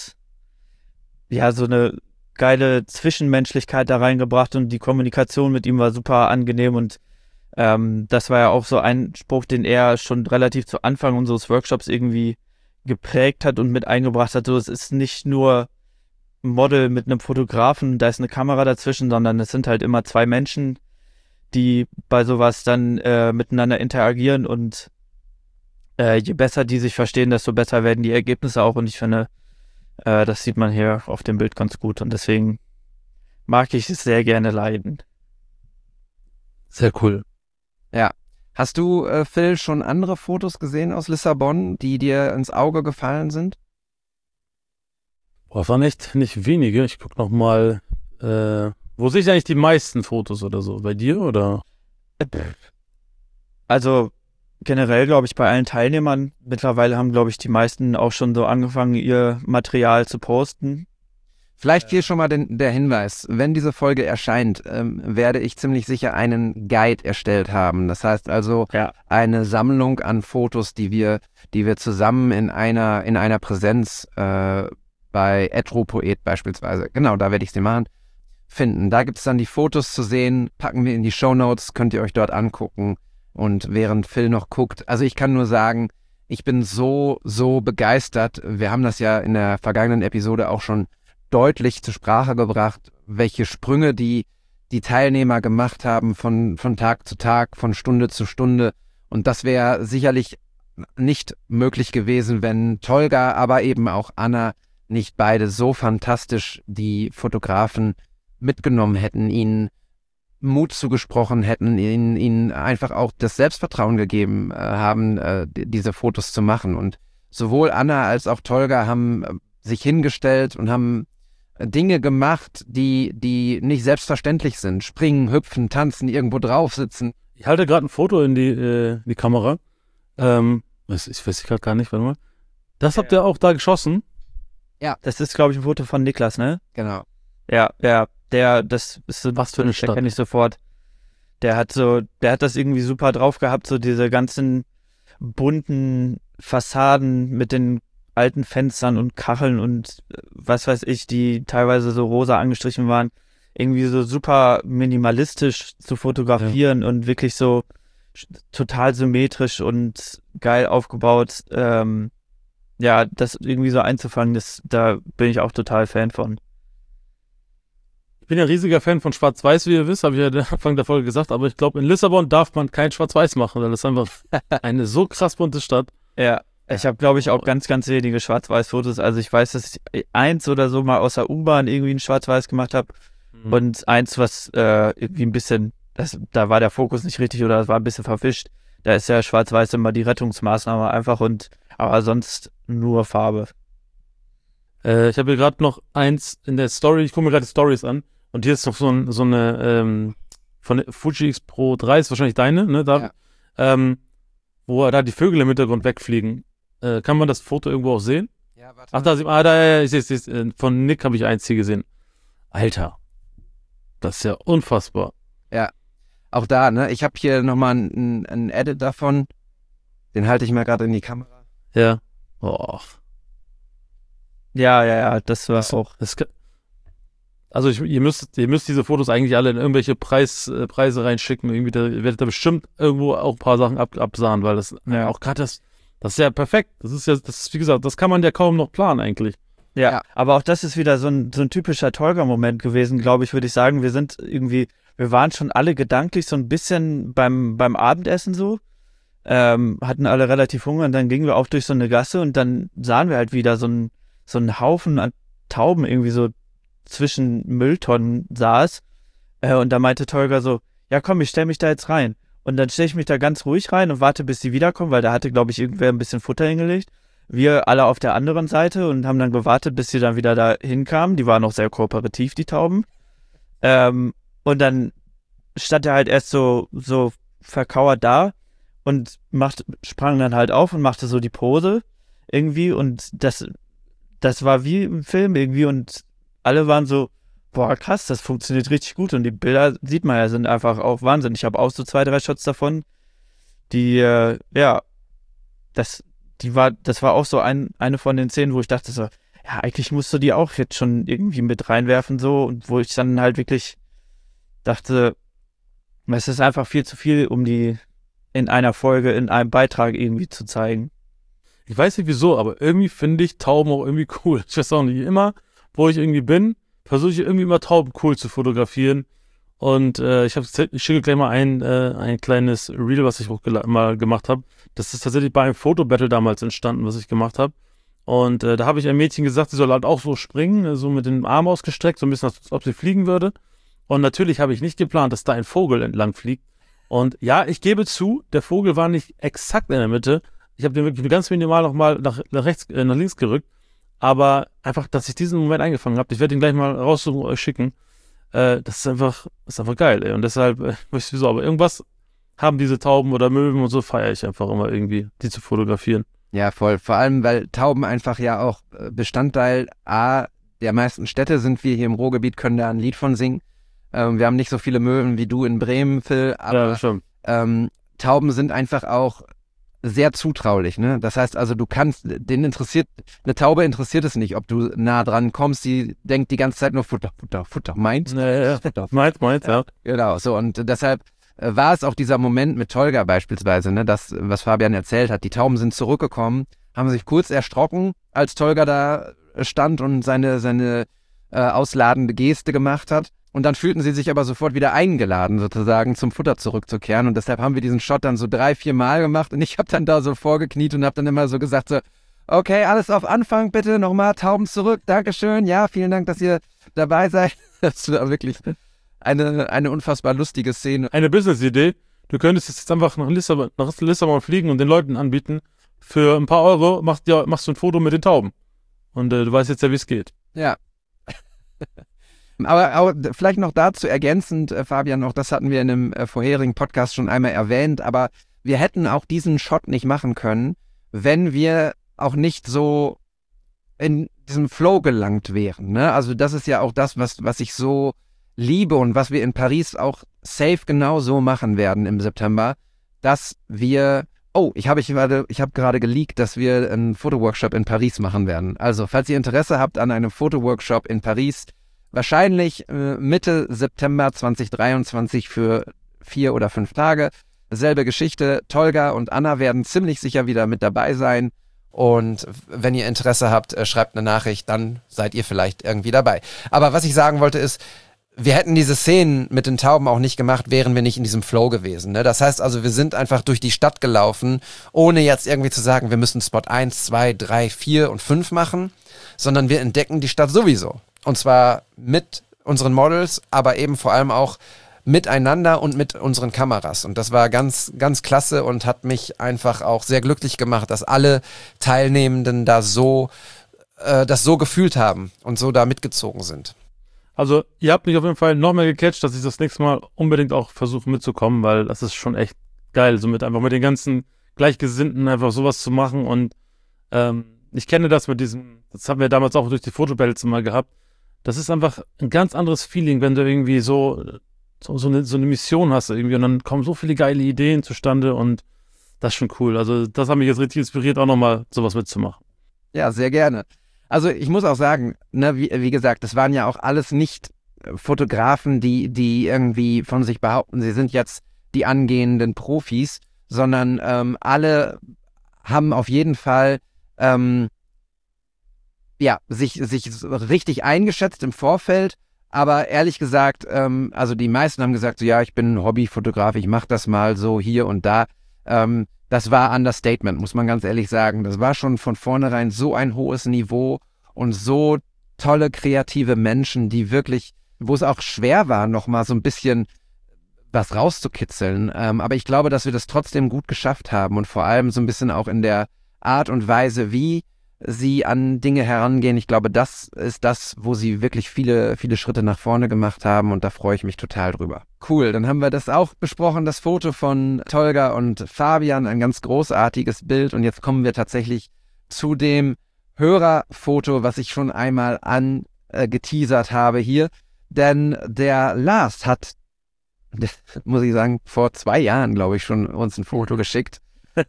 so eine geile Zwischenmenschlichkeit da reingebracht und die Kommunikation mit ihm war super angenehm und das war ja auch so ein Spruch, den er schon relativ zu Anfang unseres Workshops irgendwie geprägt hat und mit eingebracht hat. So, es ist nicht nur ein Model mit einem Fotografen, da ist eine Kamera dazwischen, sondern es sind halt immer zwei Menschen, die bei sowas dann miteinander interagieren und je besser die sich verstehen, desto besser werden die Ergebnisse auch und ich finde, das sieht man hier auf dem Bild ganz gut und deswegen mag ich es sehr gerne leiden. Sehr cool. Ja. Hast du, Phil, schon andere Fotos gesehen aus Lissabon, die dir ins Auge gefallen sind? Boah, waren echt nicht wenige. Ich guck noch mal, wo sehe ich eigentlich die meisten Fotos oder so? Bei dir oder? Also generell, glaube ich, bei allen Teilnehmern, mittlerweile haben, glaube ich, die meisten auch schon so angefangen, ihr Material zu posten. Vielleicht hier schon mal der Hinweis, wenn diese Folge erscheint, werde ich ziemlich sicher einen Guide erstellt haben. Das heißt also eine Sammlung an Fotos, die wir zusammen in einer Präsenz bei Etropoet beispielsweise, genau, da werde ich sie machen, finden. Da gibt es dann die Fotos zu sehen, packen wir in die Shownotes, könnt ihr euch dort angucken. Und während Phil noch guckt, also ich kann nur sagen, ich bin so begeistert. Wir haben das ja in der vergangenen Episode auch schon deutlich zur Sprache gebracht, welche Sprünge die Teilnehmer gemacht haben von Tag zu Tag, von Stunde zu Stunde. Und das wäre sicherlich nicht möglich gewesen, wenn Tolga, aber eben auch Anna nicht beide so fantastisch die Fotografen mitgenommen hätten, ihnen Mut zugesprochen hätten, ihnen einfach auch das Selbstvertrauen gegeben haben, diese Fotos zu machen. Und sowohl Anna als auch Tolga haben sich hingestellt und haben Dinge gemacht, die nicht selbstverständlich sind. Springen, hüpfen, tanzen, irgendwo drauf sitzen. Ich halte gerade ein Foto in die Kamera. Ich weiß gerade gar nicht, warte mal. Das habt ihr auch da geschossen? Ja. Das ist, glaube ich, ein Foto von Niklas, ne? Genau. Ja, das ist so, was für eine Stadt. Kenne ich sofort. Der hat das irgendwie super drauf gehabt, so diese ganzen bunten Fassaden mit den alten Fenstern und Kacheln und was weiß ich, die teilweise so rosa angestrichen waren, irgendwie so super minimalistisch zu fotografieren und wirklich so total symmetrisch und geil aufgebaut. Das irgendwie so einzufangen, da bin ich auch total Fan von. Ich bin ja riesiger Fan von Schwarz-Weiß, wie ihr wisst, habe ich ja am Anfang der Folge gesagt, aber ich glaube, in Lissabon darf man kein Schwarz-Weiß machen, weil das ist einfach eine so krass bunte Stadt. Ja, ich habe, glaube ich, auch ganz, ganz wenige Schwarz-Weiß-Fotos. Also ich weiß, dass ich eins oder so mal aus der U-Bahn irgendwie ein Schwarz-Weiß gemacht habe und eins, was irgendwie ein bisschen, da war der Fokus nicht richtig oder das war ein bisschen verwischt. Da ist ja Schwarz-Weiß immer die Rettungsmaßnahme einfach aber sonst nur Farbe. Ich habe hier gerade noch eins in der Story, ich gucke mir gerade die Stories an und hier ist noch so eine von der Fuji X Pro 3, ist wahrscheinlich deine, ne, da, wo da die Vögel im Hintergrund wegfliegen. Kann man das Foto irgendwo auch sehen? Ja, warte. Ach, ich sehe es. Von Nick habe ich eins hier gesehen. Alter, das ist ja unfassbar. Ja, auch da, ne, ich habe hier nochmal einen Edit davon, den halte ich mal gerade in die Kamera. Ja. Oh. Ja, das war auch. Also ihr müsst diese Fotos eigentlich alle in irgendwelche Preise reinschicken. Irgendwie, da werdet ihr bestimmt irgendwo auch ein paar Sachen absahen, weil das auch gerade das ist ja perfekt. Das ist, wie gesagt, das kann man ja kaum noch planen eigentlich. Ja, aber auch das ist wieder so ein typischer Tolga-Moment gewesen, glaube ich, würde ich sagen. Wir waren schon alle gedanklich so ein bisschen beim Abendessen so, hatten alle relativ Hunger und dann gingen wir auch durch so eine Gasse und dann sahen wir halt wieder so einen Haufen an Tauben irgendwie so zwischen Mülltonnen saß und da meinte Tolga so, ja komm, ich stell mich da jetzt rein. Und dann stelle ich mich da ganz ruhig rein und warte, bis sie wiederkommen, weil da hatte, glaube ich, irgendwer ein bisschen Futter hingelegt. Wir alle auf der anderen Seite und haben dann gewartet, bis sie dann wieder da hinkamen. Die waren auch sehr kooperativ, die Tauben. Und dann stand er halt erst so verkauert da und sprang dann halt auf und machte so die Pose irgendwie. Und das war wie im Film irgendwie und alle waren so, boah, krass, das funktioniert richtig gut. Und die Bilder, sieht man ja, sind einfach auch Wahnsinn. Ich habe auch so 2, 3 Shots davon, die, das war auch so eine von den Szenen, wo ich dachte so, ja, eigentlich musst du die auch jetzt schon irgendwie mit reinwerfen, so. Und wo ich dann halt wirklich dachte, es ist einfach viel zu viel, um die in einer Folge, in einem Beitrag irgendwie zu zeigen. Ich weiß nicht wieso, aber irgendwie finde ich Tauben auch irgendwie cool. Ich weiß auch nicht, immer, wo ich irgendwie bin, versuche ich irgendwie immer Tauben cool zu fotografieren. Und ich schicke gleich mal ein kleines Reel, was ich mal gemacht habe. Das ist tatsächlich bei einem Fotobattle damals entstanden, was ich gemacht habe. Und da habe ich einem Mädchen gesagt, sie soll halt auch so springen, so mit den Armen ausgestreckt, so ein bisschen, als ob sie fliegen würde. Und natürlich habe ich nicht geplant, dass da ein Vogel entlang fliegt. Und ja, ich gebe zu, der Vogel war nicht exakt in der Mitte. Ich habe den wirklich nur ganz minimal nochmal nach links gerückt. Aber einfach, dass ich diesen Moment eingefangen habe, ich werde ihn gleich mal raussuchen und euch schicken. Das ist einfach geil, ey. Und deshalb, weiß ich wieso, aber irgendwas haben diese Tauben oder Möwen und so, feiere ich einfach immer irgendwie, die zu fotografieren. Ja, voll. Vor allem, weil Tauben einfach ja auch Bestandteil der meisten Städte sind. Wir hier im Ruhrgebiet können da ein Lied von singen. Wir haben nicht so viele Möwen wie du in Bremen, Phil, aber Tauben sind einfach auch sehr zutraulich, ne? Das heißt also, eine Taube interessiert es nicht, ob du nah dran kommst, die denkt die ganze Zeit nur Futter, meint. Futter. Meint, ja. Genau, so, und deshalb war es auch dieser Moment mit Tolga beispielsweise, ne? Das, was Fabian erzählt hat, die Tauben sind zurückgekommen, haben sich kurz erschrocken, als Tolga da stand und seine ausladende Geste gemacht hat. Und dann fühlten sie sich aber sofort wieder eingeladen, sozusagen zum Futter zurückzukehren. Und deshalb haben wir diesen Shot dann so 3-4 Mal gemacht. Und ich habe dann da so vorgekniet und habe dann immer so gesagt, so, okay, alles auf Anfang bitte, nochmal Tauben zurück, Dankeschön, ja, vielen Dank, dass ihr dabei seid. Das war wirklich eine unfassbar lustige Szene. Eine Business-Idee, du könntest jetzt einfach nach Lissabon fliegen und den Leuten anbieten, für ein paar Euro machst du ein Foto mit den Tauben. Und du weißt jetzt ja, wie es geht. Ja. Aber vielleicht noch dazu ergänzend, Fabian, auch das hatten wir in einem vorherigen Podcast schon einmal erwähnt, aber wir hätten auch diesen Shot nicht machen können, wenn wir auch nicht so in diesem Flow gelangt wären. Ne? Also das ist ja auch das, was ich so liebe und was wir in Paris auch safe genau so machen werden im September, dass wir... Oh, ich habe gerade geleakt, dass wir einen Fotoworkshop in Paris machen werden. Also, falls ihr Interesse habt an einem Fotoworkshop in Paris, wahrscheinlich Mitte September 2023 für 4 oder 5 Tage. Selbe Geschichte, Tolga und Anna werden ziemlich sicher wieder mit dabei sein. Und wenn ihr Interesse habt, schreibt eine Nachricht, dann seid ihr vielleicht irgendwie dabei. Aber was ich sagen wollte ist, wir hätten diese Szenen mit den Tauben auch nicht gemacht, wären wir nicht in diesem Flow gewesen. Ne? Das heißt also, wir sind einfach durch die Stadt gelaufen, ohne jetzt irgendwie zu sagen, wir müssen Spot 1, 2, 3, 4 und 5 machen, sondern wir entdecken die Stadt sowieso. Und zwar mit unseren Models, aber eben vor allem auch miteinander und mit unseren Kameras. Und das war ganz, ganz klasse und hat mich einfach auch sehr glücklich gemacht, dass alle Teilnehmenden das so gefühlt haben und so da mitgezogen sind. Also ihr habt mich auf jeden Fall noch mehr gecatcht, dass ich das nächste Mal unbedingt auch versuche mitzukommen, weil das ist schon echt geil, so mit den ganzen Gleichgesinnten einfach sowas zu machen. Und ich kenne das das haben wir damals auch durch die Fotobattles immer gehabt. Das ist einfach ein ganz anderes Feeling, wenn du irgendwie so eine Mission hast irgendwie und dann kommen so viele geile Ideen zustande und das ist schon cool. Also das hat mich jetzt richtig inspiriert, auch nochmal sowas mitzumachen. Ja, sehr gerne. Also ich muss auch sagen, ne, wie gesagt, das waren ja auch alles nicht Fotografen, die irgendwie von sich behaupten, sie sind jetzt die angehenden Profis, sondern alle haben auf jeden Fall sich richtig eingeschätzt im Vorfeld, aber ehrlich gesagt, also die meisten haben gesagt, so ja, ich bin ein Hobbyfotograf, ich mache das mal so hier und da. Das war Understatement, muss man ganz ehrlich sagen. Das war schon von vornherein so ein hohes Niveau und so tolle kreative Menschen, die wirklich, wo es auch schwer war, nochmal so ein bisschen was rauszukitzeln. Aber ich glaube, dass wir das trotzdem gut geschafft haben und vor allem so ein bisschen auch in der Art und Weise, wie sie an Dinge herangehen. Ich glaube, das ist das, wo sie wirklich viele, viele Schritte nach vorne gemacht haben und da freue ich mich total drüber. Cool, dann haben wir das auch besprochen, das Foto von Tolga und Fabian, ein ganz großartiges Bild und jetzt kommen wir tatsächlich zu dem Hörerfoto, was ich schon einmal angeteasert habe hier, denn der Lars hat, muss ich sagen, vor 2 Jahren, glaube ich, schon uns ein Foto geschickt.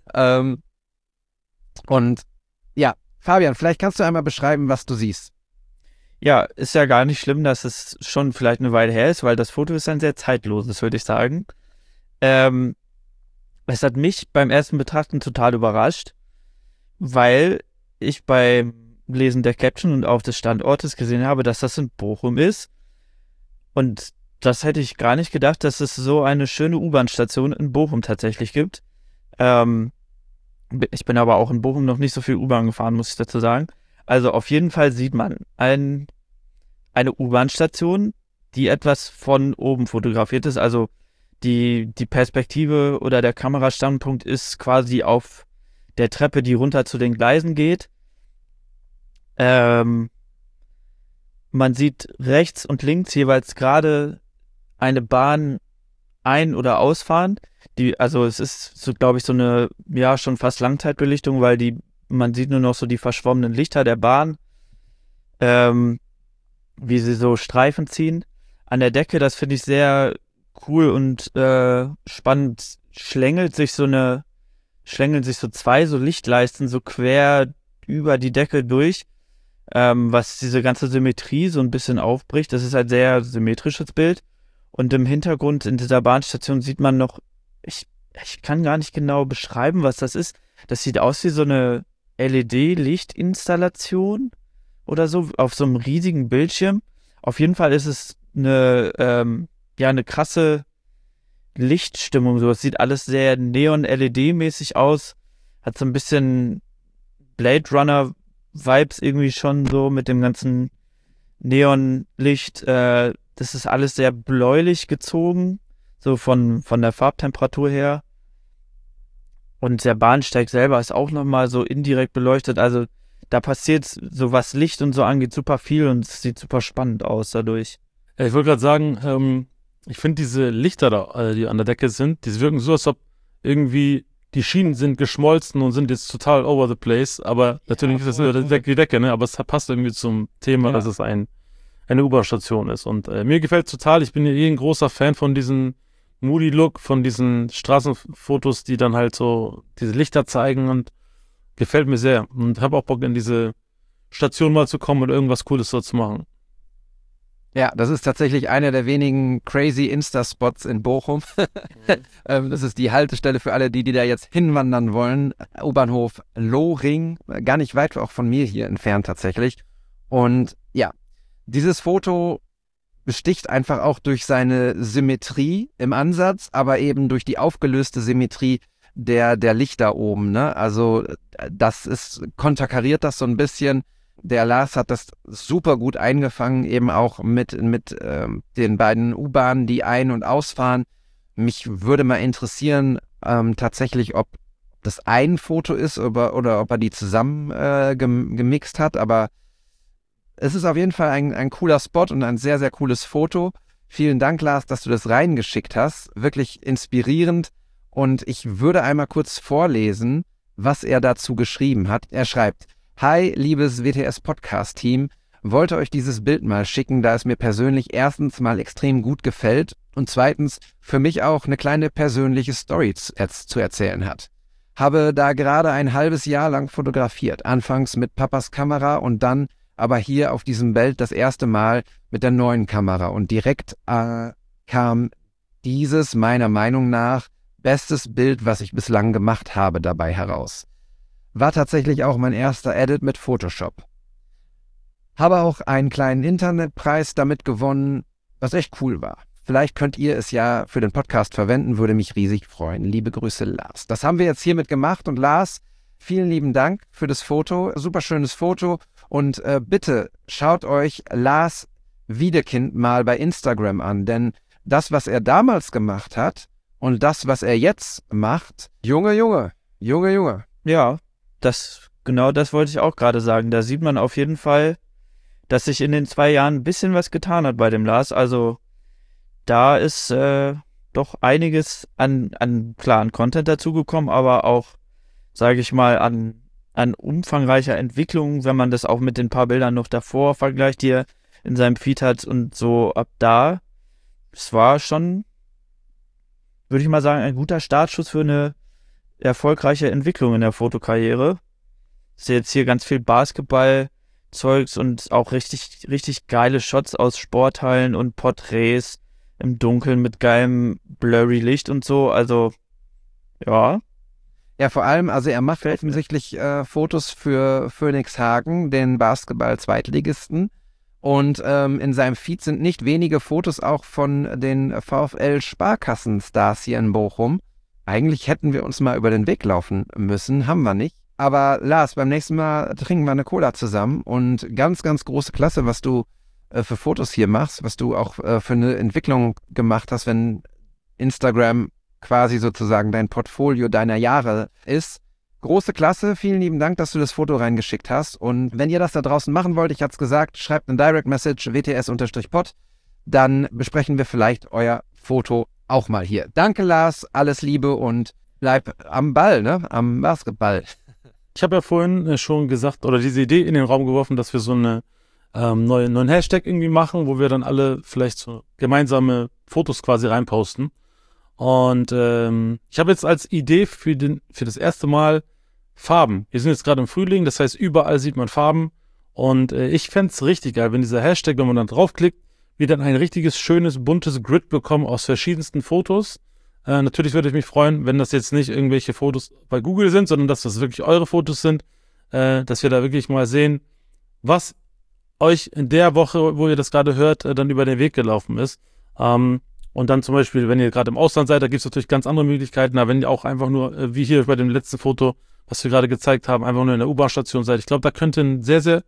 Und ja, Fabian, vielleicht kannst du einmal beschreiben, was du siehst. Ja, ist ja gar nicht schlimm, dass es schon vielleicht eine Weile her ist, weil das Foto ist ein sehr zeitloses, würde ich sagen. Es hat mich beim ersten Betrachten total überrascht. weil ich beim Lesen der Caption und auch des Standortes gesehen habe, dass das in Bochum ist. Und das hätte ich gar nicht gedacht, dass es so eine schöne U-Bahn-Station in Bochum tatsächlich gibt. Ich bin aber auch in Bochum noch nicht so viel U-Bahn gefahren, muss ich dazu sagen. Also auf jeden Fall sieht man eine U-Bahn-Station, die etwas von oben fotografiert ist. Also die Perspektive oder der Kamerastandpunkt ist quasi auf der Treppe, die runter zu den Gleisen geht. Man sieht rechts und links jeweils gerade eine Bahn ein- oder ausfahren. Also es ist, so, glaube ich, so eine, ja, schon fast Langzeitbelichtung, weil man sieht nur noch so die verschwommenen Lichter der Bahn, wie sie so Streifen ziehen. An der Decke, das finde ich sehr cool und spannend, schlängeln sich so zwei so Lichtleisten so quer über die Decke durch, was diese ganze Symmetrie so ein bisschen aufbricht. Das ist halt sehr symmetrisches Bild. Und im Hintergrund in dieser Bahnstation sieht man noch, ich kann gar nicht genau beschreiben, was das ist. Das sieht aus wie so eine LED-Lichtinstallation oder so auf so einem riesigen Bildschirm. Auf jeden Fall ist es eine krasse Lichtstimmung. So, es sieht alles sehr Neon-LED-mäßig aus. Hat so ein bisschen Blade Runner-Vibes irgendwie schon so mit dem ganzen Neonlicht. Das ist alles sehr bläulich gezogen, so von der Farbtemperatur her. Und der Bahnsteig selber ist auch nochmal so indirekt beleuchtet. Also da passiert, so was Licht und so angeht, super viel und es sieht super spannend aus dadurch. Ich wollte gerade sagen, ich finde diese Lichter da, die an der Decke sind, die wirken so, als ob irgendwie die Schienen sind geschmolzen und sind jetzt total over the place. Aber natürlich ist das nur die Decke, ne? Aber es passt irgendwie zum Thema, dass es eine U-Bahn-Station ist. Und mir gefällt es total. Ich bin ja ein großer Fan von diesem Moody-Look, von diesen Straßenfotos, die dann halt so diese Lichter zeigen und gefällt mir sehr. Und habe auch Bock, in diese Station mal zu kommen und irgendwas Cooles dort zu machen. Ja, das ist tatsächlich einer der wenigen crazy Insta-Spots in Bochum. Das ist die Haltestelle für alle, die da jetzt hinwandern wollen. U-Bahnhof Lohring, gar nicht weit auch von mir hier entfernt tatsächlich. Und ja, dieses Foto besticht einfach auch durch seine Symmetrie im Ansatz, aber eben durch die aufgelöste Symmetrie der Lichter oben, ne? Also das konterkariert das so ein bisschen. Der Lars hat das super gut eingefangen, eben auch mit den beiden U-Bahnen, die ein- und ausfahren. Mich würde mal interessieren, tatsächlich, ob das ein Foto ist oder ob er die zusammen gemixt hat. Aber es ist auf jeden Fall ein cooler Spot und ein sehr, sehr cooles Foto. Vielen Dank, Lars, dass du das reingeschickt hast. Wirklich inspirierend. Und ich würde einmal kurz vorlesen, was er dazu geschrieben hat. Er schreibt: Hi, liebes WTS-Podcast-Team, wollte euch dieses Bild mal schicken, da es mir persönlich erstens mal extrem gut gefällt und zweitens für mich auch eine kleine persönliche Story zu erzählen hat. Habe da gerade ein halbes Jahr lang fotografiert, anfangs mit Papas Kamera und dann aber hier auf diesem Bild das erste Mal mit der neuen Kamera und direkt kam dieses meiner Meinung nach bestes Bild, was ich bislang gemacht habe, dabei heraus. War tatsächlich auch mein erster Edit mit Photoshop. Habe auch einen kleinen Internetpreis damit gewonnen, was echt cool war. Vielleicht könnt ihr es ja für den Podcast verwenden, würde mich riesig freuen. Liebe Grüße, Lars. Das haben wir jetzt hiermit gemacht und Lars, vielen lieben Dank für das Foto. Super schönes Foto und bitte schaut euch Lars Wiedekind mal bei Instagram an, denn das, was er damals gemacht hat und das, was er jetzt macht, Junge. Ja, genau das wollte ich auch gerade sagen. Da sieht man auf jeden Fall, dass sich in den 2 Jahren ein bisschen was getan hat bei dem Lars. Also da ist doch einiges an Content dazugekommen, aber auch, sage ich mal, an umfangreicher Entwicklung, wenn man das auch mit den paar Bildern noch davor vergleicht, die er in seinem Feed hat und so ab da. Es war schon, würde ich mal sagen, ein guter Startschuss für eine erfolgreiche Entwicklung in der Fotokarriere. Ist jetzt hier ganz viel Basketball-Zeugs und auch richtig, richtig geile Shots aus Sporthallen und Porträts im Dunkeln mit geilem blurry Licht und so. Also, ja. Ja, vor allem, also er macht offensichtlich Fotos für Phoenix Hagen, den Basketball-Zweitligisten. Und in seinem Feed sind nicht wenige Fotos auch von den VfL-Sparkassen-Stars hier in Bochum. Eigentlich hätten wir uns mal über den Weg laufen müssen, haben wir nicht. Aber Lars, beim nächsten Mal trinken wir eine Cola zusammen und ganz, ganz große Klasse, was du für Fotos hier machst, was du auch für eine Entwicklung gemacht hast, wenn Instagram quasi sozusagen dein Portfolio deiner Jahre ist. Große Klasse, vielen lieben Dank, dass du das Foto reingeschickt hast. Und wenn ihr das da draußen machen wollt, ich hatte es gesagt, schreibt eine Direct Message WTS_pod, dann besprechen wir vielleicht euer Foto auch mal hier. Danke Lars, alles Liebe und bleib am Ball, ne? Am Basketball. Ich habe ja vorhin schon gesagt, oder diese Idee in den Raum geworfen, dass wir so eine neuen Hashtag irgendwie machen, wo wir dann alle vielleicht so gemeinsame Fotos quasi reinposten. Und ich habe jetzt als Idee für das erste Mal Farben. Wir sind jetzt gerade im Frühling, das heißt, überall sieht man Farben. Und ich fände es richtig geil, wenn dieser Hashtag, wenn man dann draufklickt, wir dann ein richtiges, schönes, buntes Grid bekommen aus verschiedensten Fotos. Natürlich würde ich mich freuen, wenn das jetzt nicht irgendwelche Fotos bei Google sind, sondern dass das wirklich eure Fotos sind, dass wir da wirklich mal sehen, was euch in der Woche, wo ihr das gerade hört, dann über den Weg gelaufen ist. Und dann zum Beispiel, wenn ihr gerade im Ausland seid, da gibt es natürlich ganz andere Möglichkeiten, aber wenn ihr auch einfach nur, wie hier bei dem letzten Foto, was wir gerade gezeigt haben, einfach nur in der U-Bahn-Station seid, ich glaube, da könnte eine sehr, sehr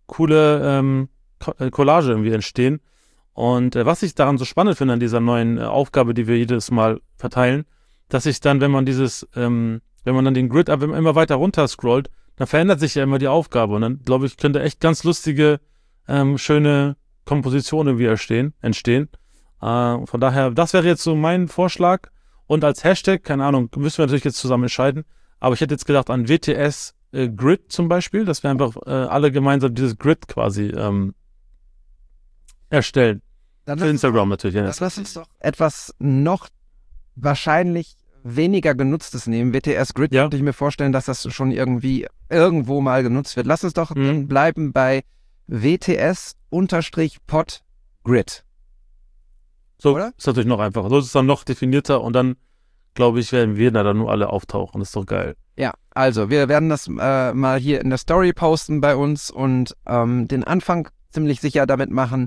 coole Collage irgendwie entstehen. Und was ich daran so spannend finde an dieser neuen Aufgabe, die wir jedes Mal verteilen, dass ich dann, wenn man wenn man dann den Grid immer weiter runter scrollt, dann verändert sich ja immer die Aufgabe. Und dann, glaube ich, könnte echt ganz lustige, schöne Kompositionen irgendwie entstehen. Von daher, das wäre jetzt so mein Vorschlag. Und als Hashtag, keine Ahnung, müssen wir natürlich jetzt zusammen entscheiden. Aber ich hätte jetzt gedacht an WTS Grid zum Beispiel, dass wir einfach alle gemeinsam dieses Grid quasi erstellen. Dann für Instagram natürlich. Ja. Das lass uns doch etwas noch wahrscheinlich weniger Genutztes nehmen. WTS Grid, könnte ich mir vorstellen, dass das schon irgendwo mal genutzt wird. Lass uns doch dann bleiben bei WTS_pod Grid. So, oder? Ist natürlich noch einfacher. So ist es dann noch definierter und dann, glaube ich, werden wir da dann nur alle auftauchen. Das ist doch geil. Ja, also wir werden das mal hier in der Story posten bei uns und den Anfang ziemlich sicher damit machen.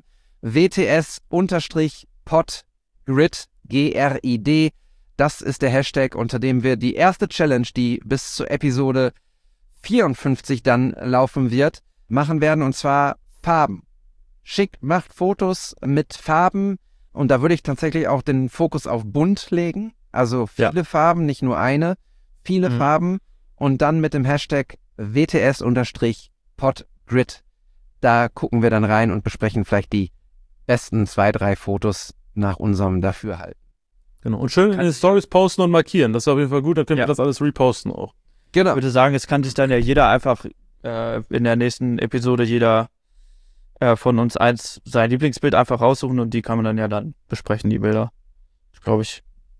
WTS_pod Grid, GRID. Das ist der Hashtag, unter dem wir die erste Challenge, die bis zur Episode 54 dann laufen wird, machen werden, und zwar Farben. Macht Fotos mit Farben, und da würde ich tatsächlich auch den Fokus auf bunt legen, also viele Farben, nicht nur eine, viele Farben, und dann mit dem Hashtag WTS_podgrid. Da gucken wir dann rein und besprechen vielleicht die besten 2, 3 Fotos nach unserem Dafürhalten. Genau. Und schön in den Stories posten und markieren. Das ist auf jeden Fall gut, dann können wir das alles reposten auch. Genau. Ich würde sagen, es kann sich dann ja jeder einfach in der nächsten Episode jeder von uns sein Lieblingsbild einfach raussuchen und die kann man dann besprechen, die Bilder. Glaube ich.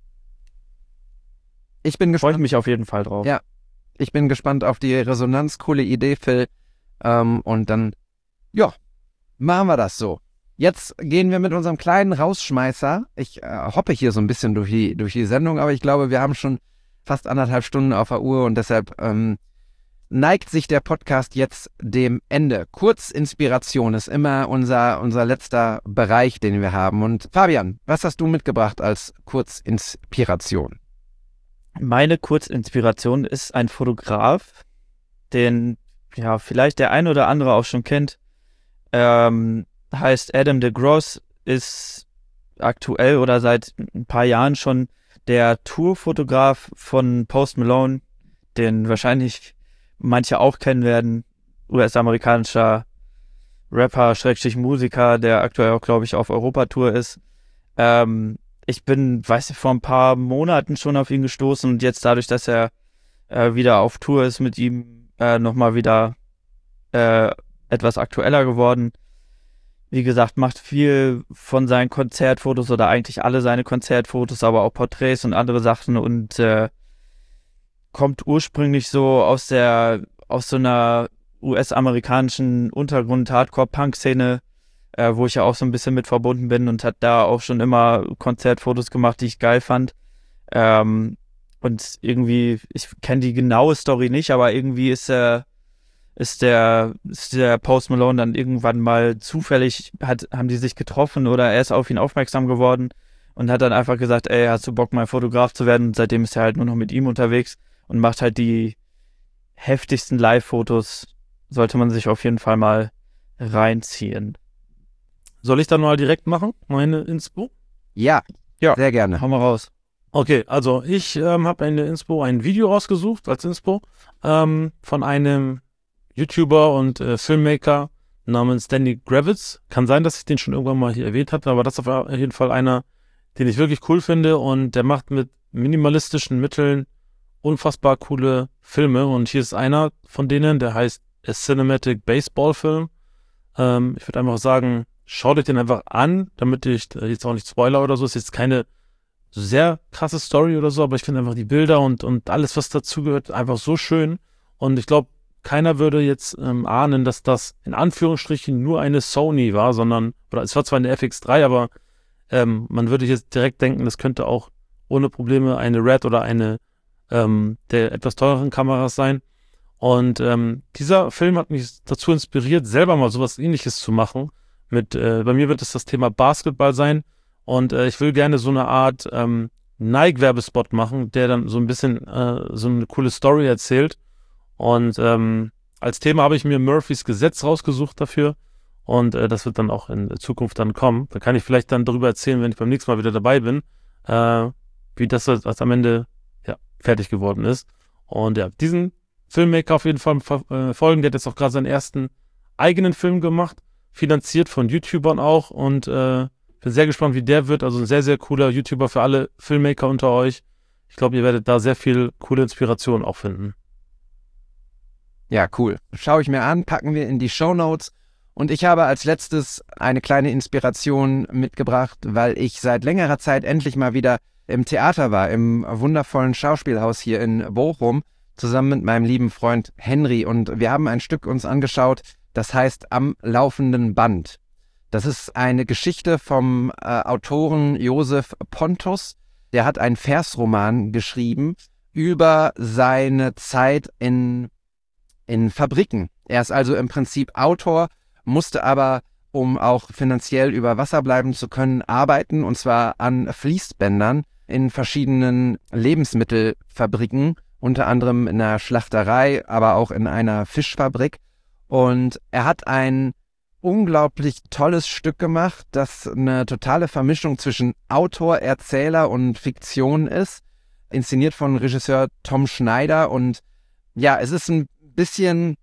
Ich bin gespannt. Freue ich mich auf jeden Fall drauf. Ja, ich bin gespannt auf die Resonanz. Coole Idee, Phil. Und dann, machen wir das so. Jetzt gehen wir mit unserem kleinen Rausschmeißer. Ich hoppe hier so ein bisschen durch die Sendung, aber ich glaube, wir haben schon fast 1,5 Stunden auf der Uhr und deshalb neigt sich der Podcast jetzt dem Ende. Kurzinspiration ist immer unser letzter Bereich, den wir haben. Und Fabian, was hast du mitgebracht als Kurzinspiration? Meine Kurzinspiration ist ein Fotograf, den vielleicht der ein oder andere auch schon kennt. Heißt Adam DeGross, ist aktuell oder seit ein paar Jahren schon der Tourfotograf von Post Malone, den wahrscheinlich manche auch kennen werden. US-amerikanischer Rapper, Musiker, der aktuell auch, glaube ich, auf Europatour ist. Ich bin, vor ein paar Monaten schon auf ihn gestoßen und jetzt dadurch, dass er wieder auf Tour ist mit ihm, nochmal wieder etwas aktueller geworden. Wie gesagt, macht viel von seinen Konzertfotos oder eigentlich alle seine Konzertfotos, aber auch Porträts und andere Sachen und kommt ursprünglich so aus so einer US-amerikanischen Untergrund-Hardcore-Punk-Szene, wo ich ja auch so ein bisschen mit verbunden bin und hat da auch schon immer Konzertfotos gemacht, die ich geil fand. Und irgendwie, ich kenne die genaue Story nicht, aber irgendwie ist der Post Malone dann irgendwann mal zufällig, haben die sich getroffen oder er ist auf ihn aufmerksam geworden und hat dann einfach gesagt, ey, hast du Bock, mal Fotograf zu werden? Und seitdem ist er halt nur noch mit ihm unterwegs und macht halt die heftigsten Live-Fotos. Sollte man sich auf jeden Fall mal reinziehen. Soll ich dann mal direkt machen, meine Inspo? Ja, sehr gerne. Hau mal raus. Okay, also ich habe ein Video rausgesucht als Inspo von einem YouTuber und Filmmaker namens Danny Gravitz. Kann sein, dass ich den schon irgendwann mal hier erwähnt hatte, aber das ist auf jeden Fall einer, den ich wirklich cool finde und der macht mit minimalistischen Mitteln unfassbar coole Filme und hier ist einer von denen, der heißt A Cinematic Baseball Film. Ich würde einfach sagen, schaut euch den einfach an, damit ich jetzt auch nicht spoiler oder so. Ist jetzt keine sehr krasse Story oder so, aber ich finde einfach die Bilder und alles, was dazugehört, einfach so schön. Und ich glaube, keiner würde jetzt ahnen, dass das in Anführungsstrichen nur eine Sony war, oder es war zwar eine FX3, aber man würde jetzt direkt denken, das könnte auch ohne Probleme eine Red oder eine der etwas teureren Kameras sein. Und dieser Film hat mich dazu inspiriert, selber mal sowas Ähnliches zu machen. Bei mir wird es das Thema Basketball sein und ich will gerne so eine Art Nike-Werbespot machen, der dann so ein bisschen so eine coole Story erzählt. Und als Thema habe ich mir Murphys Gesetz rausgesucht dafür und das wird dann auch in Zukunft dann kommen. Da kann ich vielleicht dann darüber erzählen, wenn ich beim nächsten Mal wieder dabei bin, wie das am Ende fertig geworden ist. Und ja, diesen Filmmaker auf jeden Fall folgen. Der hat jetzt auch gerade seinen ersten eigenen Film gemacht, finanziert von YouTubern auch und bin sehr gespannt, wie der wird. Also ein sehr, sehr cooler YouTuber für alle Filmmaker unter euch. Ich glaube, ihr werdet da sehr viel coole Inspiration auch finden. Ja, cool. Schaue ich mir an, packen wir in die Shownotes. Und ich habe als letztes eine kleine Inspiration mitgebracht, weil ich seit längerer Zeit endlich mal wieder im Theater war, im wundervollen Schauspielhaus hier in Bochum, zusammen mit meinem lieben Freund Henry. Und wir haben ein Stück uns angeschaut, das heißt Am laufenden Band. Das ist eine Geschichte vom Autoren Josef Pontus. Der hat einen Versroman geschrieben über seine Zeit in Fabriken. Er ist also im Prinzip Autor, musste aber, um auch finanziell über Wasser bleiben zu können, arbeiten, und zwar an Fließbändern in verschiedenen Lebensmittelfabriken, unter anderem in einer Schlachterei, aber auch in einer Fischfabrik. Und er hat ein unglaublich tolles Stück gemacht, das eine totale Vermischung zwischen Autor, Erzähler und Fiktion ist, inszeniert von Regisseur Tom Schneider. Und ja, es ist ein bisschen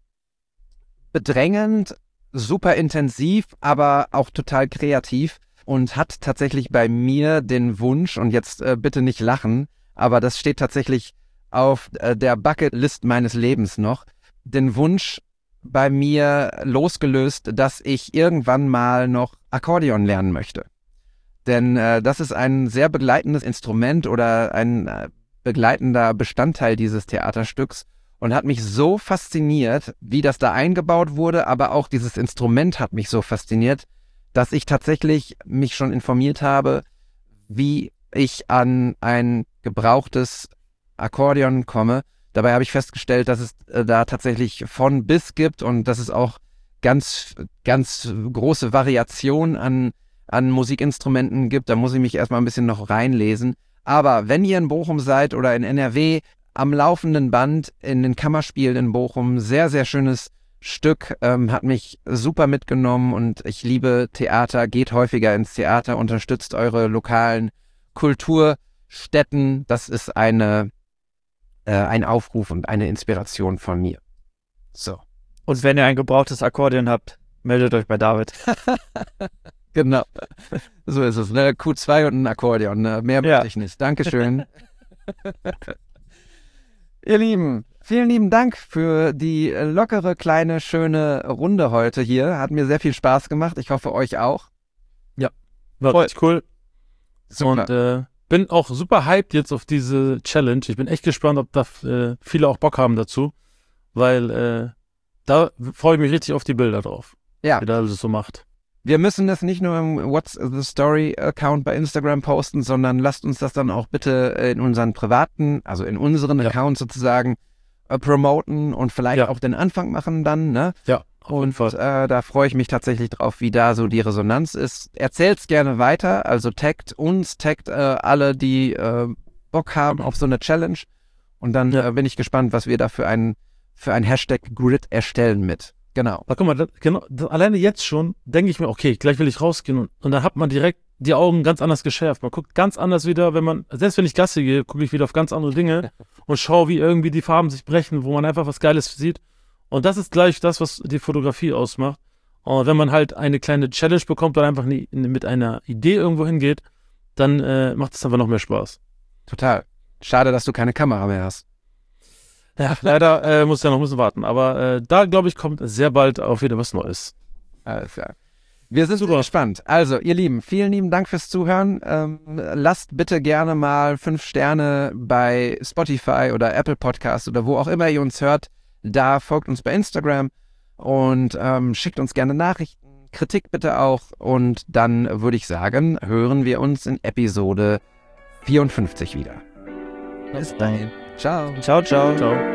bedrängend, super intensiv, aber auch total kreativ und hat tatsächlich bei mir den Wunsch, und jetzt bitte nicht lachen, aber das steht tatsächlich auf der Bucketlist meines Lebens noch, den Wunsch bei mir losgelöst, dass ich irgendwann mal noch Akkordeon lernen möchte. Denn das ist ein sehr begleitendes Instrument oder ein begleitender Bestandteil dieses Theaterstücks und hat mich so fasziniert, wie das da eingebaut wurde, aber auch dieses Instrument hat mich so fasziniert, dass ich tatsächlich mich schon informiert habe, wie ich an ein gebrauchtes Akkordeon komme. Dabei habe ich festgestellt, dass es da tatsächlich von bis gibt und dass es auch ganz, ganz große Variation an Musikinstrumenten gibt. Da muss ich mich erstmal ein bisschen noch reinlesen. Aber wenn ihr in Bochum seid oder in NRW, am laufenden Band in den Kammerspielen in Bochum, sehr, sehr schönes Stück, hat mich super mitgenommen und ich liebe Theater, geht häufiger ins Theater, unterstützt eure lokalen Kulturstätten. Das ist ein Aufruf und eine Inspiration von mir. So. Und wenn ihr ein gebrauchtes Akkordeon habt, meldet euch bei David. Genau. So ist es. Ne? Q2 und ein Akkordeon. Ne? Mehr möchte ich nicht. Dankeschön. Ihr Lieben, vielen lieben Dank für die lockere, kleine, schöne Runde heute hier. Hat mir sehr viel Spaß gemacht. Ich hoffe, euch auch. Ja, war richtig cool. Super. Und bin auch super hyped jetzt auf diese Challenge. Ich bin echt gespannt, ob da viele auch Bock haben dazu, weil da freue ich mich richtig auf die Bilder drauf, Ja. wie der alles so macht. Wir müssen das nicht nur im What's the Story Account bei Instagram posten, sondern lasst uns das dann auch bitte in unseren privaten, also in unseren Accounts sozusagen promoten und vielleicht auch den Anfang machen dann, ne? Ja. Und da freue ich mich tatsächlich drauf, wie da so die Resonanz ist. Erzählt's gerne weiter, also taggt uns, taggt alle, die Bock haben auf so eine Challenge. Und dann bin ich gespannt, was wir da für ein Hashtag-Grid erstellen mit. Genau. Aber guck mal, alleine jetzt schon denke ich mir, okay, gleich will ich rausgehen und dann hat man direkt die Augen ganz anders geschärft. Man guckt ganz anders wieder, selbst wenn ich Gassi gehe, gucke ich wieder auf ganz andere Dinge und schaue, wie irgendwie die Farben sich brechen, wo man einfach was Geiles sieht. Und das ist gleich das, was die Fotografie ausmacht. Und wenn man halt eine kleine Challenge bekommt oder einfach mit einer Idee irgendwo hingeht, dann macht es einfach noch mehr Spaß. Total. Schade, dass du keine Kamera mehr hast. Ja, leider muss ja noch ein bisschen warten. Aber da, glaube ich, kommt sehr bald auch wieder was Neues. Alles klar. Wir sind super gespannt. Also, ihr Lieben, vielen lieben Dank fürs Zuhören. Lasst bitte gerne mal 5 Sterne bei Spotify oder Apple Podcasts oder wo auch immer ihr uns hört. Da folgt uns bei Instagram und schickt uns gerne Nachrichten, Kritik bitte auch. Und dann würde ich sagen, hören wir uns in Episode 54 wieder. Bis dahin. Ciao. Ciao, ciao. Ciao.